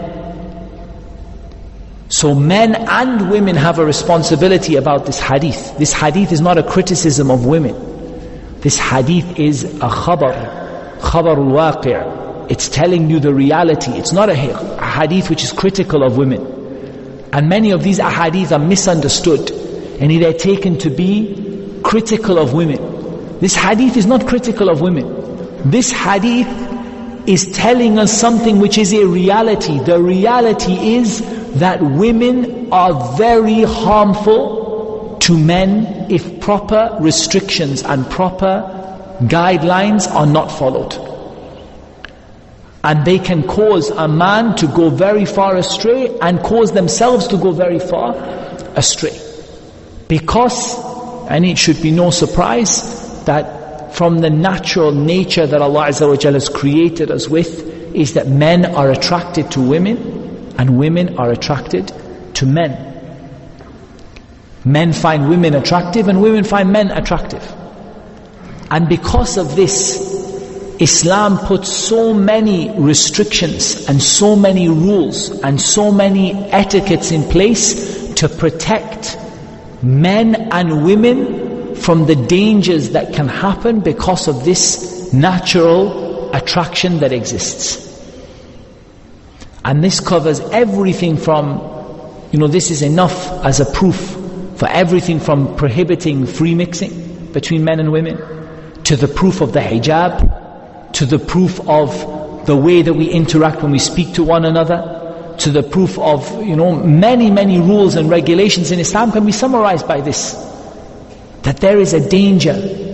So men and women have a responsibility about this hadith. This hadith is not a criticism of women. This hadith is a khabarul waqi'. It's telling you the reality. It's not a hadith which is critical of women. And many of these ahadith are misunderstood, and they're taken to be critical of women. This hadith is not critical of women. This hadith is telling us something which is a reality. The reality is that women are very harmful to men if proper restrictions and proper guidelines are not followed. And they can cause a man to go very far astray and cause themselves to go very far astray. Because, and it should be no surprise, that from the natural nature that Allah Azza wa Jalla has created us with, is that men are attracted to women and women are attracted to men. Men find women attractive and women find men attractive. And because of this, Islam puts so many restrictions and so many rules and so many etiquettes in place to protect men and women from the dangers that can happen because of this natural attraction that exists. And this covers everything from, this is enough as a proof for everything from prohibiting free mixing between men and women, to the proof of the hijab, to the proof of the way that we interact when we speak to one another, to the proof of, many rules and regulations in Islam can be summarized by this. That there is a danger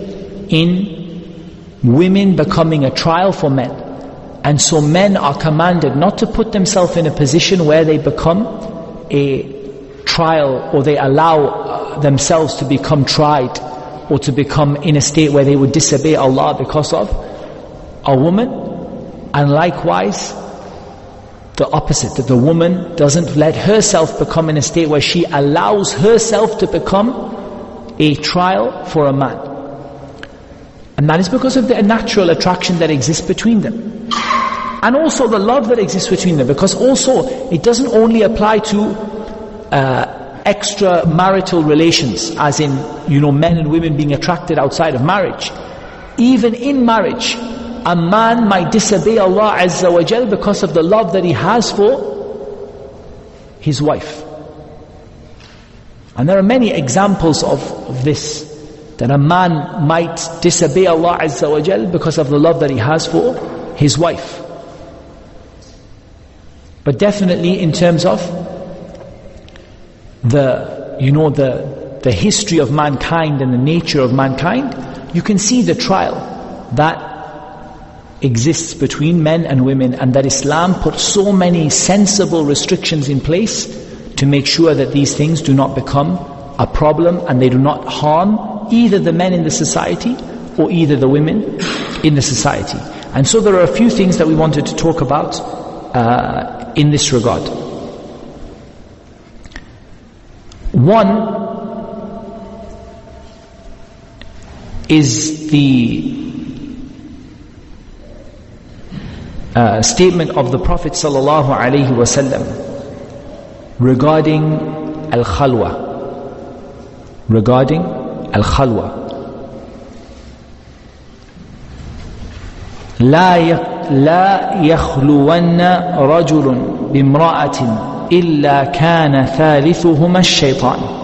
in women becoming a trial for men. And so men are commanded not to put themselves in a position where they become a trial, or they allow themselves to become tried, or to become in a state where they would disobey Allah because of a woman. And likewise the opposite, that the woman doesn't let herself become in a state where she allows herself to become a trial for a man. And that is because of the natural attraction that exists between them, and also the love that exists between them. Because also it doesn't only apply to extramarital relations, as in men and women being attracted outside of marriage. Even in marriage, a man might disobey Allah Azza wa Jal because of the love that he has for his wife. And there are many examples of this, that a man might disobey Allah Azza wa Jal because of the love that he has for his wife. But definitely in terms of the history of mankind and the nature of mankind, you can see the trial that exists between men and women, and that Islam put so many sensible restrictions in place to make sure that these things do not become a problem, and they do not harm either the men in the society or either the women in the society. And so there are a few things that we wanted to talk about in this regard. One is the statement of the Prophet sallallahu alaihi wasallam regarding al-khalwa, regarding al-khalwa. لا يخلون رجل بامرأة إلا كان ثالثهما الشيطان.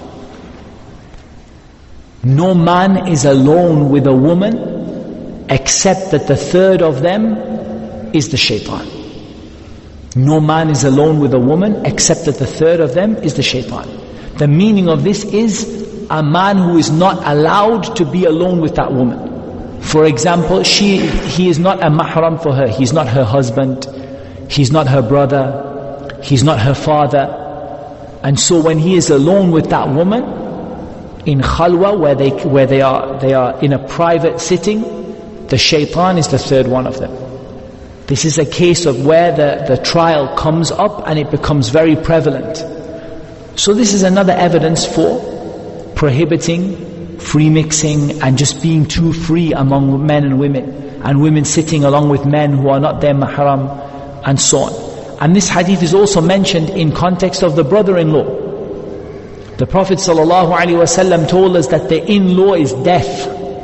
No man is alone with a woman except that the third of them is the shaitan. No man is alone with a woman except that the third of them is the shaitan. The meaning of this is a man who is not allowed to be alone with that woman. For example, he is not a mahram for her. He's not her husband. He's not her brother. He's not her father. And so when he is alone with that woman, in khalwa, where they are in a private sitting, the shaitan is the third one of them. This is a case of where the trial comes up and it becomes very prevalent. So this is another evidence for prohibiting free mixing and just being too free among men and women sitting along with men who are not their mahram, and so on. And this hadith is also mentioned in context of the brother-in-law. The Prophet ﷺ told us that the in-law is death.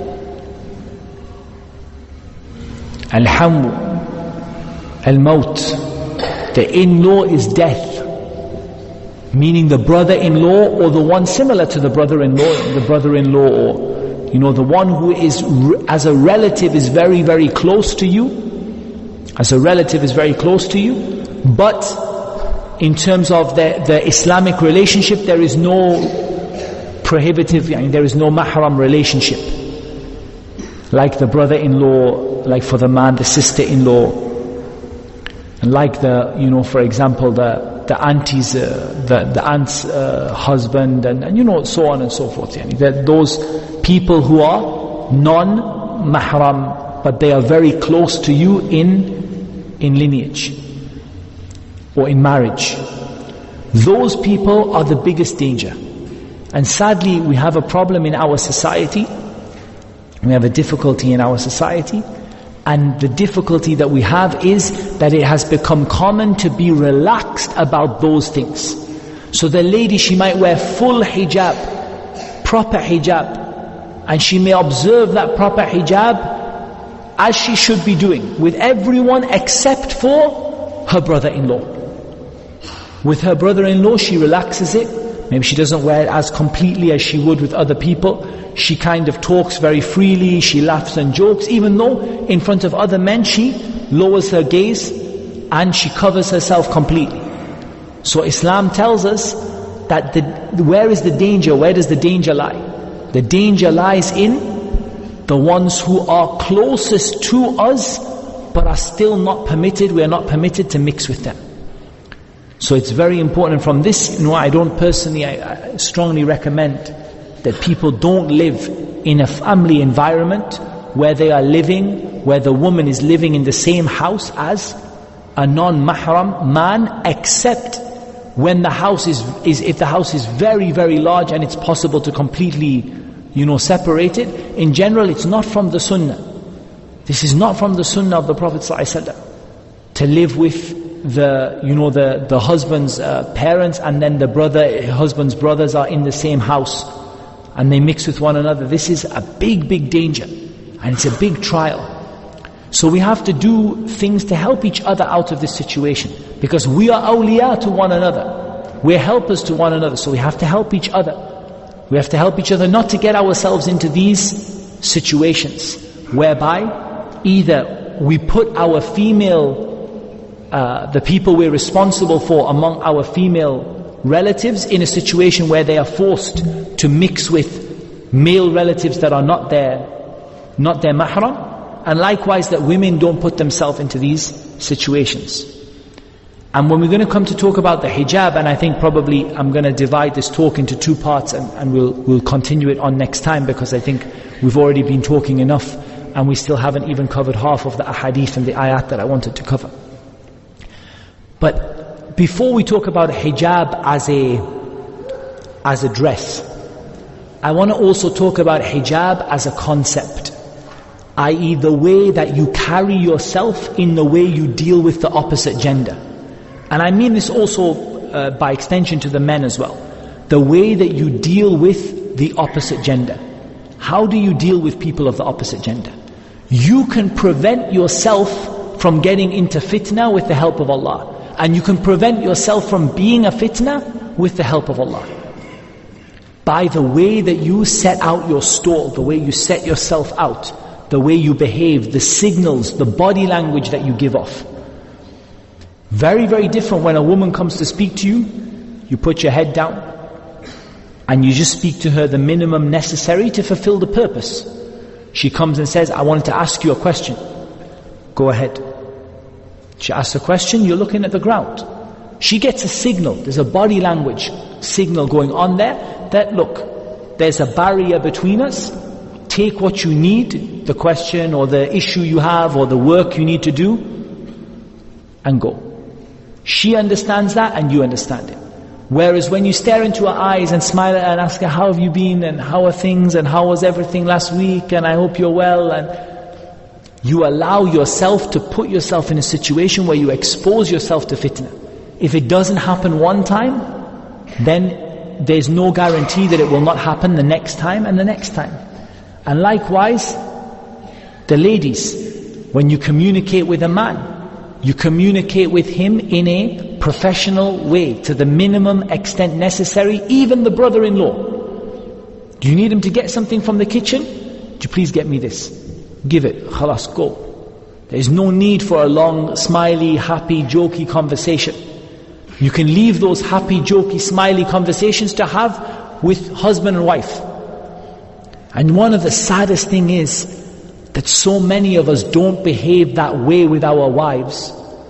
Al-hamu, al-maut. The in-law is death. Meaning the brother-in-law or the one similar to the brother-in-law, or the one who is as a relative is very, very close to you. As a relative is very close to you, but in terms of the Islamic relationship, there is no prohibitive, there is no mahram relationship. Like the brother-in-law, like for the man, the sister-in-law, and like for example, the auntie's, the aunt's husband, and so on and so forth. Those people who are non-mahram, but they are very close to you in lineage or in marriage. Those people are the biggest danger. And sadly, we have a problem in our society. We have a difficulty in our society. And the difficulty that we have is that it has become common to be relaxed about those things. So the lady, she might wear full hijab, proper hijab, and she may observe that proper hijab as she should be doing, with everyone except for her brother-in-law. With her brother-in-law, she relaxes it. Maybe she doesn't wear it as completely as she would with other people. She kind of talks very freely, she laughs and jokes, even though in front of other men she lowers her gaze and she covers herself completely. So Islam tells us that where is the danger? Where does the danger lie? The danger lies in the ones who are closest to us but are still not permitted, we are not permitted to mix with them. So it's very important. From this, I don't personally, I strongly recommend that people don't live in a family environment where they are living, where the woman is living in the same house as a non-mahram man, except when the house is if the house is very, very large and it's possible to completely, separate it. In general, it's not from the sunnah. This is not from the sunnah of the Prophet ﷺ, to live with the husband's parents, and then the husband's brothers are in the same house and they mix with one another. This is a big, big danger, and it's a big trial. So we have to do things to help each other out of this situation, because we are awliya to one another. We're helpers to one another, so we have to help each other. We have to help each other not to get ourselves into these situations whereby either we put our the people we're responsible for among our female relatives in a situation where they are forced to mix with male relatives that are not their mahram, and likewise that women don't put themselves into these situations. And when we're going to come to talk about the hijab, and I think probably I'm going to divide this talk into two parts, and we'll continue it on next time, because I think we've already been talking enough and we still haven't even covered half of the ahadith and the ayat that I wanted to cover. But before we talk about hijab as a dress, I want to also talk about hijab as a concept, i.e. the way that you carry yourself in the way you deal with the opposite gender. And I mean this also by extension to the men as well. The way that you deal with the opposite gender? How do you deal with people of the opposite gender? You can prevent yourself from getting into fitna with the help of Allah. And you can prevent yourself from being a fitna with the help of Allah. By the way that you set out your stall, the way you set yourself out, the way you behave, the signals, the body language that you give off. Very, very different when a woman comes to speak to you. You put your head down and you just speak to her the minimum necessary to fulfill the purpose. She comes and says, I wanted to ask you a question. Go ahead. She asks a question, you're looking at the ground. She gets a signal, there's a body language signal going on there, that look, there's a barrier between us, take what you need, the question or the issue you have or the work you need to do, and go. She understands that and you understand it. Whereas when you stare into her eyes and smile at her and ask her, how have you been and how are things and how was everything last week and I hope you're well, and you allow yourself to put yourself in a situation where you expose yourself to fitna. If it doesn't happen one time, then there's no guarantee that it will not happen the next time and the next time. And likewise, the ladies, when you communicate with a man, you communicate with him in a professional way, to the minimum extent necessary, even the brother-in-law. Do you need him to get something from the kitchen? Do you please get me this? Give it, khalas, go. There is no need for a long, smiley, happy, jokey conversation. You can leave those happy, jokey, smiley conversations to have with husband and wife. And one of the saddest thing is that so many of us don't behave that way with our wives.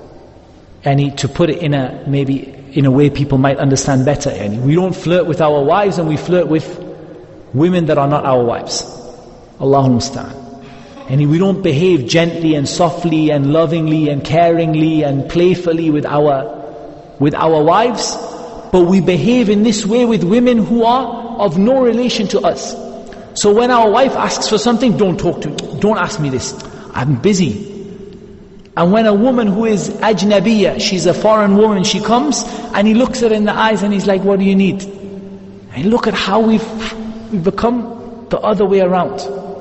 And to put it maybe in a way people might understand better. And we don't flirt with our wives and we flirt with women that are not our wives. Allahul Musta'an. And we don't behave gently and softly and lovingly and caringly and playfully with our wives, but we behave in this way with women who are of no relation to us. So when our wife asks for something, don't talk to me, don't ask me this, I'm busy. And when a woman who is ajnabiyya, she's a foreign woman, she comes and he looks her in the eyes and he's like, what do you need? And look at how we've become the other way around.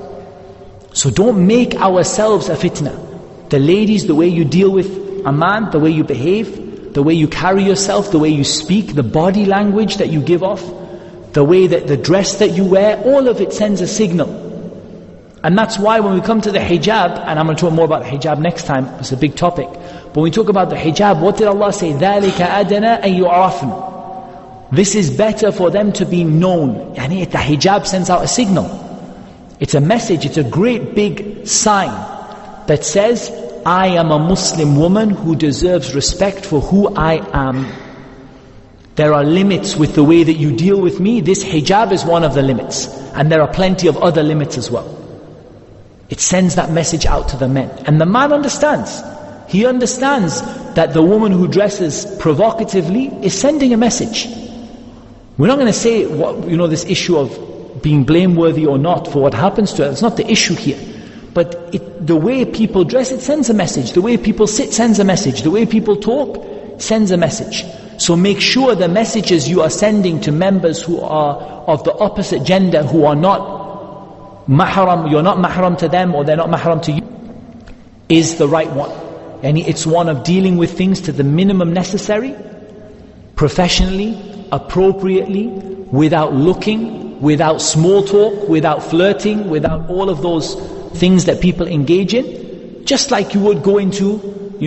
So don't make ourselves a fitna. The ladies, the way you deal with a man, the way you behave, the way you carry yourself, the way you speak, the body language that you give off, the way that the dress that you wear, all of it sends a signal. And that's why when we come to the hijab, and I'm going to talk more about hijab next time, it's a big topic. But when we talk about the hijab, what did Allah say? ذَلِكَ أَدْنَا أَن يُعْرَفْنَ. This is better for them to be known. Yani the hijab sends out a signal. It's a message, it's a great big sign that says, I am a Muslim woman who deserves respect for who I am. There are limits with the way that you deal with me. This hijab is one of the limits. And there are plenty of other limits as well. It sends that message out to the men. And the man understands. He understands that the woman who dresses provocatively is sending a message. We're not going to say, this issue of being blameworthy or not for what happens to her. It's not the issue here. But the way people dress, it sends a message. The way people sit sends a message. The way people talk sends a message. So make sure the messages you are sending to members who are of the opposite gender, who are not mahram, you're not mahram to them or they're not mahram to you, is the right one. And it's one of dealing with things to the minimum necessary, professionally, appropriately, without looking, without small talk, without flirting, without all of those things that people engage in. Just like you would go into,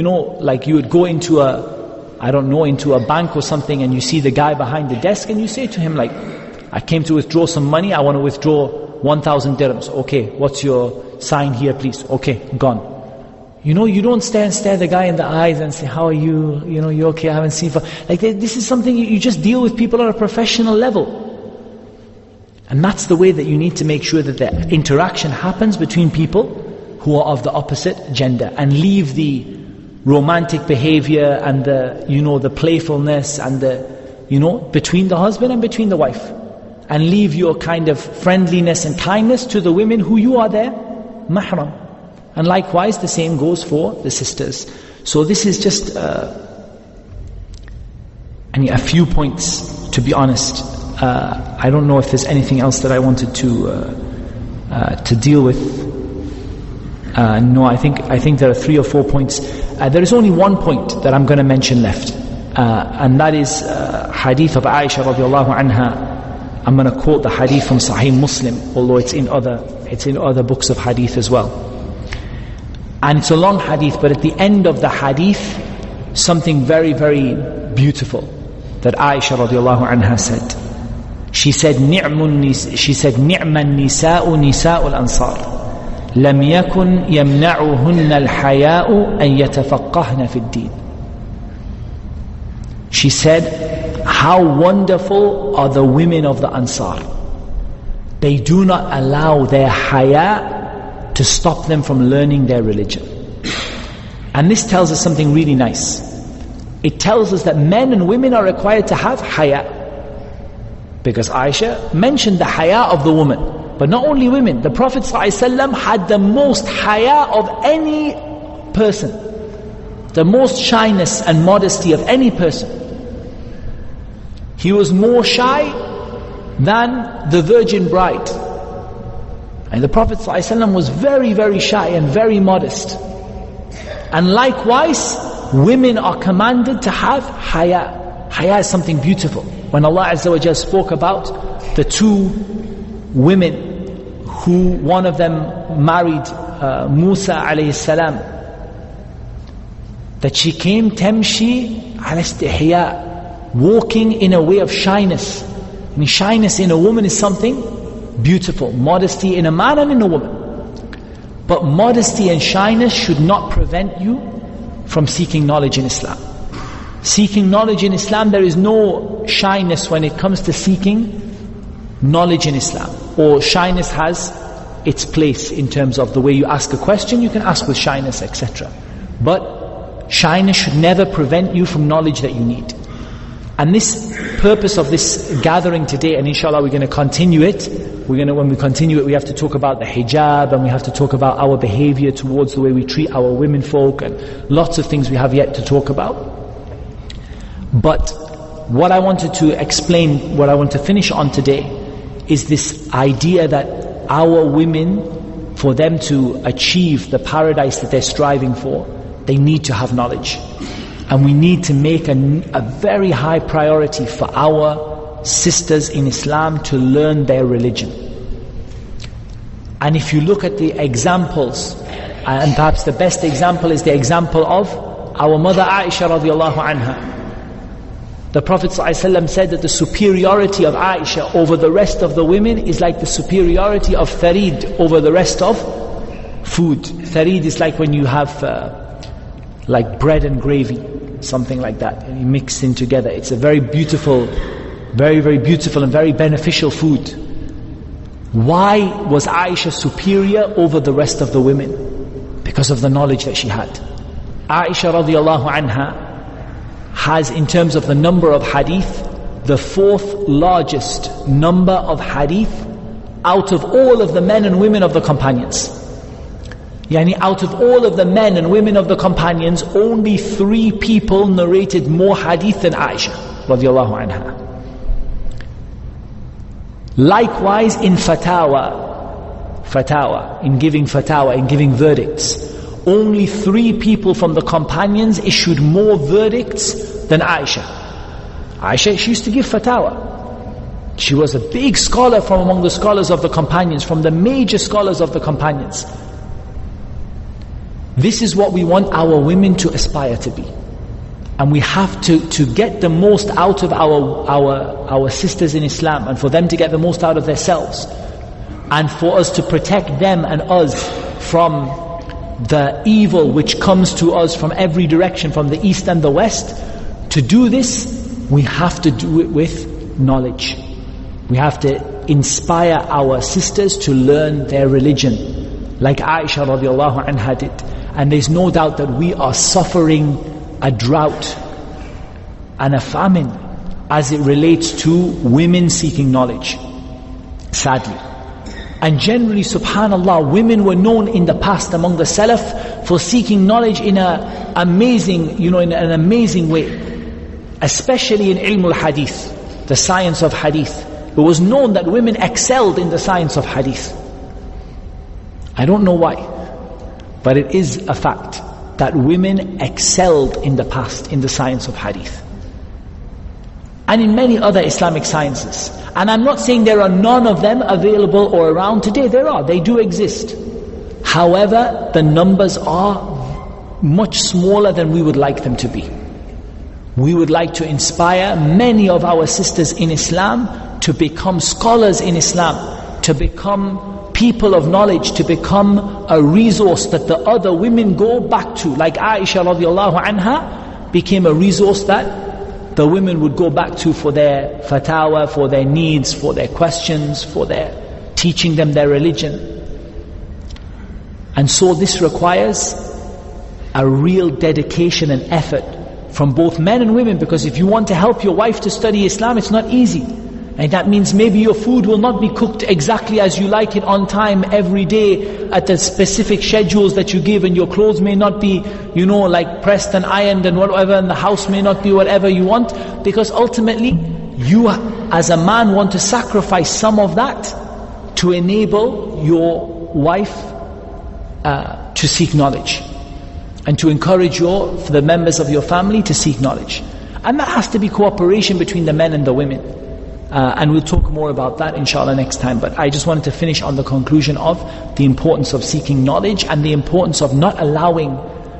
into a bank or something, and you see the guy behind the desk and you say to him like, I came to withdraw some money, I want to withdraw 1,000 dirhams. Okay, what's your sign here please? Okay, gone. You don't stare the guy in the eyes and say, how are you? You okay? I haven't seen you. This is something you just deal with people on a professional level. And that's the way that you need to make sure that the interaction happens between people who are of the opposite gender, and leave the romantic behavior and the playfulness and between the husband and between the wife, and leave your kind of friendliness and kindness to the women who you are their mahram. And likewise the same goes for the sisters. So this is just a few points, to be honest, I don't know if there's anything else that I wanted to deal with. No, I think there are 3 or 4 points. There is only one point that I'm going to mention left, and that is hadith of Aisha radiallahu anha. I'm going to quote the hadith from Sahih Muslim, although it's in other books of hadith as well. And it's a long hadith, but at the end of the hadith, something very, very beautiful that Aisha radiallahu anha said. She said, نِعْمَ النِّسَاءُ نِسَاءُ الْأَنصَارِ لَمْ يَكُنْ يَمْنَعُهُنَّ الْحَيَاءُ أَنْ يَتَفَقَّهْنَ فِي الدِّينِ. She said, how wonderful are the women of the Ansar. They do not allow their haya to stop them from learning their religion. And this tells us something really nice. It tells us that men and women are required to have haya. Because Aisha mentioned the haya of the woman. But not only women. The Prophet ﷺ had the most haya of any person. The most shyness and modesty of any person. He was more shy than the virgin bride. And the Prophet ﷺ was very, very shy and very modest. And likewise, women are commanded to have haya. Haya is something beautiful. When Allah Azza wa Jalla spoke about the 2 women who one of them married Musa alayhi salam, that she came tamshi ala istihya, walking in a way of shyness. I mean, shyness in a woman is something beautiful. Modesty in a man and in a woman. But modesty and shyness should not prevent you from seeking knowledge in Islam. Seeking knowledge in Islam, there is no shyness when it comes to seeking knowledge in Islam. Or shyness has its place in terms of the way you ask a question, you can ask with shyness, etc. But shyness should never prevent you from knowledge that you need. And this purpose of this gathering today, and inshallah we're going to continue it. When we continue it, we have to talk about the hijab, and we have to talk about our behavior towards the way we treat our women folk, and lots of things we have yet to talk about. But what I wanted to explain, what I want to finish on today, is this idea that our women, for them to achieve the paradise that they're striving for, they need to have knowledge. And we need to make a very high priority for our sisters in Islam to learn their religion. And if you look at the examples, and perhaps the best example is the example of our mother Aisha radiallahu anha. The Prophet ﷺ said that the superiority of Aisha over the rest of the women is like the superiority of tharid over the rest of food. Tharid is like when you have like bread and gravy, something like that, and you mix in together. It's a very beautiful, very, very beautiful and very beneficial food. Why was Aisha superior over the rest of the women? Because of the knowledge that she had. Aisha radiallahu anha has, in terms of the number of hadith, the 4th largest number of hadith out of all of the men and women of the companions. Yani out of all of the men and women of the companions, only 3 people narrated more hadith than Aisha radiallahu anha. Likewise in fatawa, in giving fatwa, in giving verdicts, only 3 people from the companions issued more verdicts than Aisha. Aisha, she used to give fatwa. She was a big scholar from among the scholars of the companions, from the major scholars of the companions. This is what we want our women to aspire to be. And we have to get the most out of our sisters in Islam, and for them to get the most out of themselves, and for us to protect them and us from the evil which comes to us from every direction, from the east and the west. To do this, we have to do it with knowledge. We have to inspire our sisters to learn their religion, like Aisha radiallahu anha did. And there's no doubt that we are suffering a drought and a famine as it relates to women seeking knowledge, sadly. And generally, subhanallah, women were known in the past among the Salaf for seeking knowledge in an amazing way. Especially in ilm al-hadith, the science of hadith. it was known that women excelled in the science of hadith. I don't know why, but it is a fact that women excelled in the past in the science of hadith. And in many other Islamic sciences. And I'm not saying there are none of them available or around today. There are, they do exist. However, the numbers are much smaller than we would like them to be. We would like to inspire many of our sisters in Islam to become scholars in Islam, to become people of knowledge, to become a resource that the other women go back to. Like Aisha radiallahu anha became a resource that the women would go back to for their fatwa, for their needs, for their questions, for their teaching them their religion. And so this requires a real dedication and effort from both men and women, because if you want to help your wife to study Islam, it's not easy. And that means maybe your food will not be cooked exactly as you like it on time every day at the specific schedules that you give, and your clothes may not be, like pressed and ironed and whatever, and the house may not be whatever you want, because ultimately you as a man want to sacrifice some of that to enable your wife to seek knowledge, and to encourage the members of your family to seek knowledge. And that has to be cooperation between the men and the women. And we'll talk more about that inshallah next time. But I just wanted to finish on the conclusion of the importance of seeking knowledge, and the importance of not allowing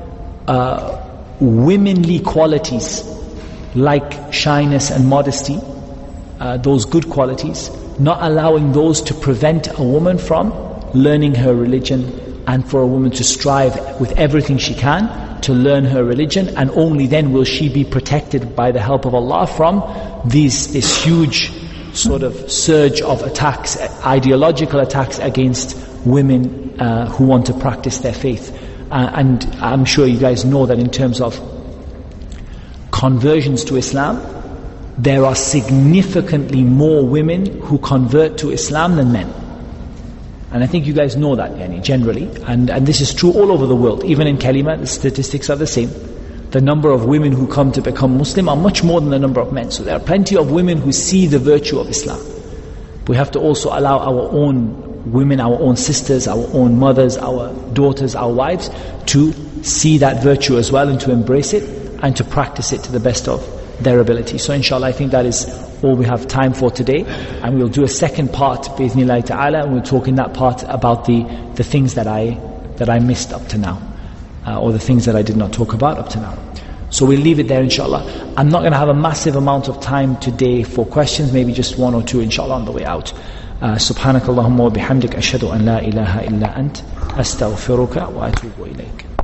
womanly qualities like shyness and modesty, those good qualities, not allowing those to prevent a woman from learning her religion, and for a woman to strive with everything she can to learn her religion. And only then will she be protected by the help of Allah from this huge sort of surge of attacks, ideological attacks against women who want to practice their faith. And I'm sure you guys know that in terms of conversions to Islam, there are significantly more women who convert to Islam than men. And I think you guys know that, generally. And this is true all over the world. Even in Kalima, the statistics are the same. The number of women who come to become Muslim are much more than the number of men. So there are plenty of women who see the virtue of Islam. We have to also allow our own women, our own sisters, our own mothers, our daughters, our wives to see that virtue as well, and to embrace it and to practice it to the best of their ability. So inshallah, I think that is all we have time for today, and we'll do a second part bi'idhnillahi ta'ala, and we'll talk in that part about the things that I missed up to now, or the things that I did not talk about up to now. So we'll leave it there inshallah. I'm not going to have a massive amount of time today for questions, maybe just one or two inshallah on the way out. Subhanakallahumma wa bihamdik ashhadu an la ilaha illa ant astaghfiruka wa atubu ilayk.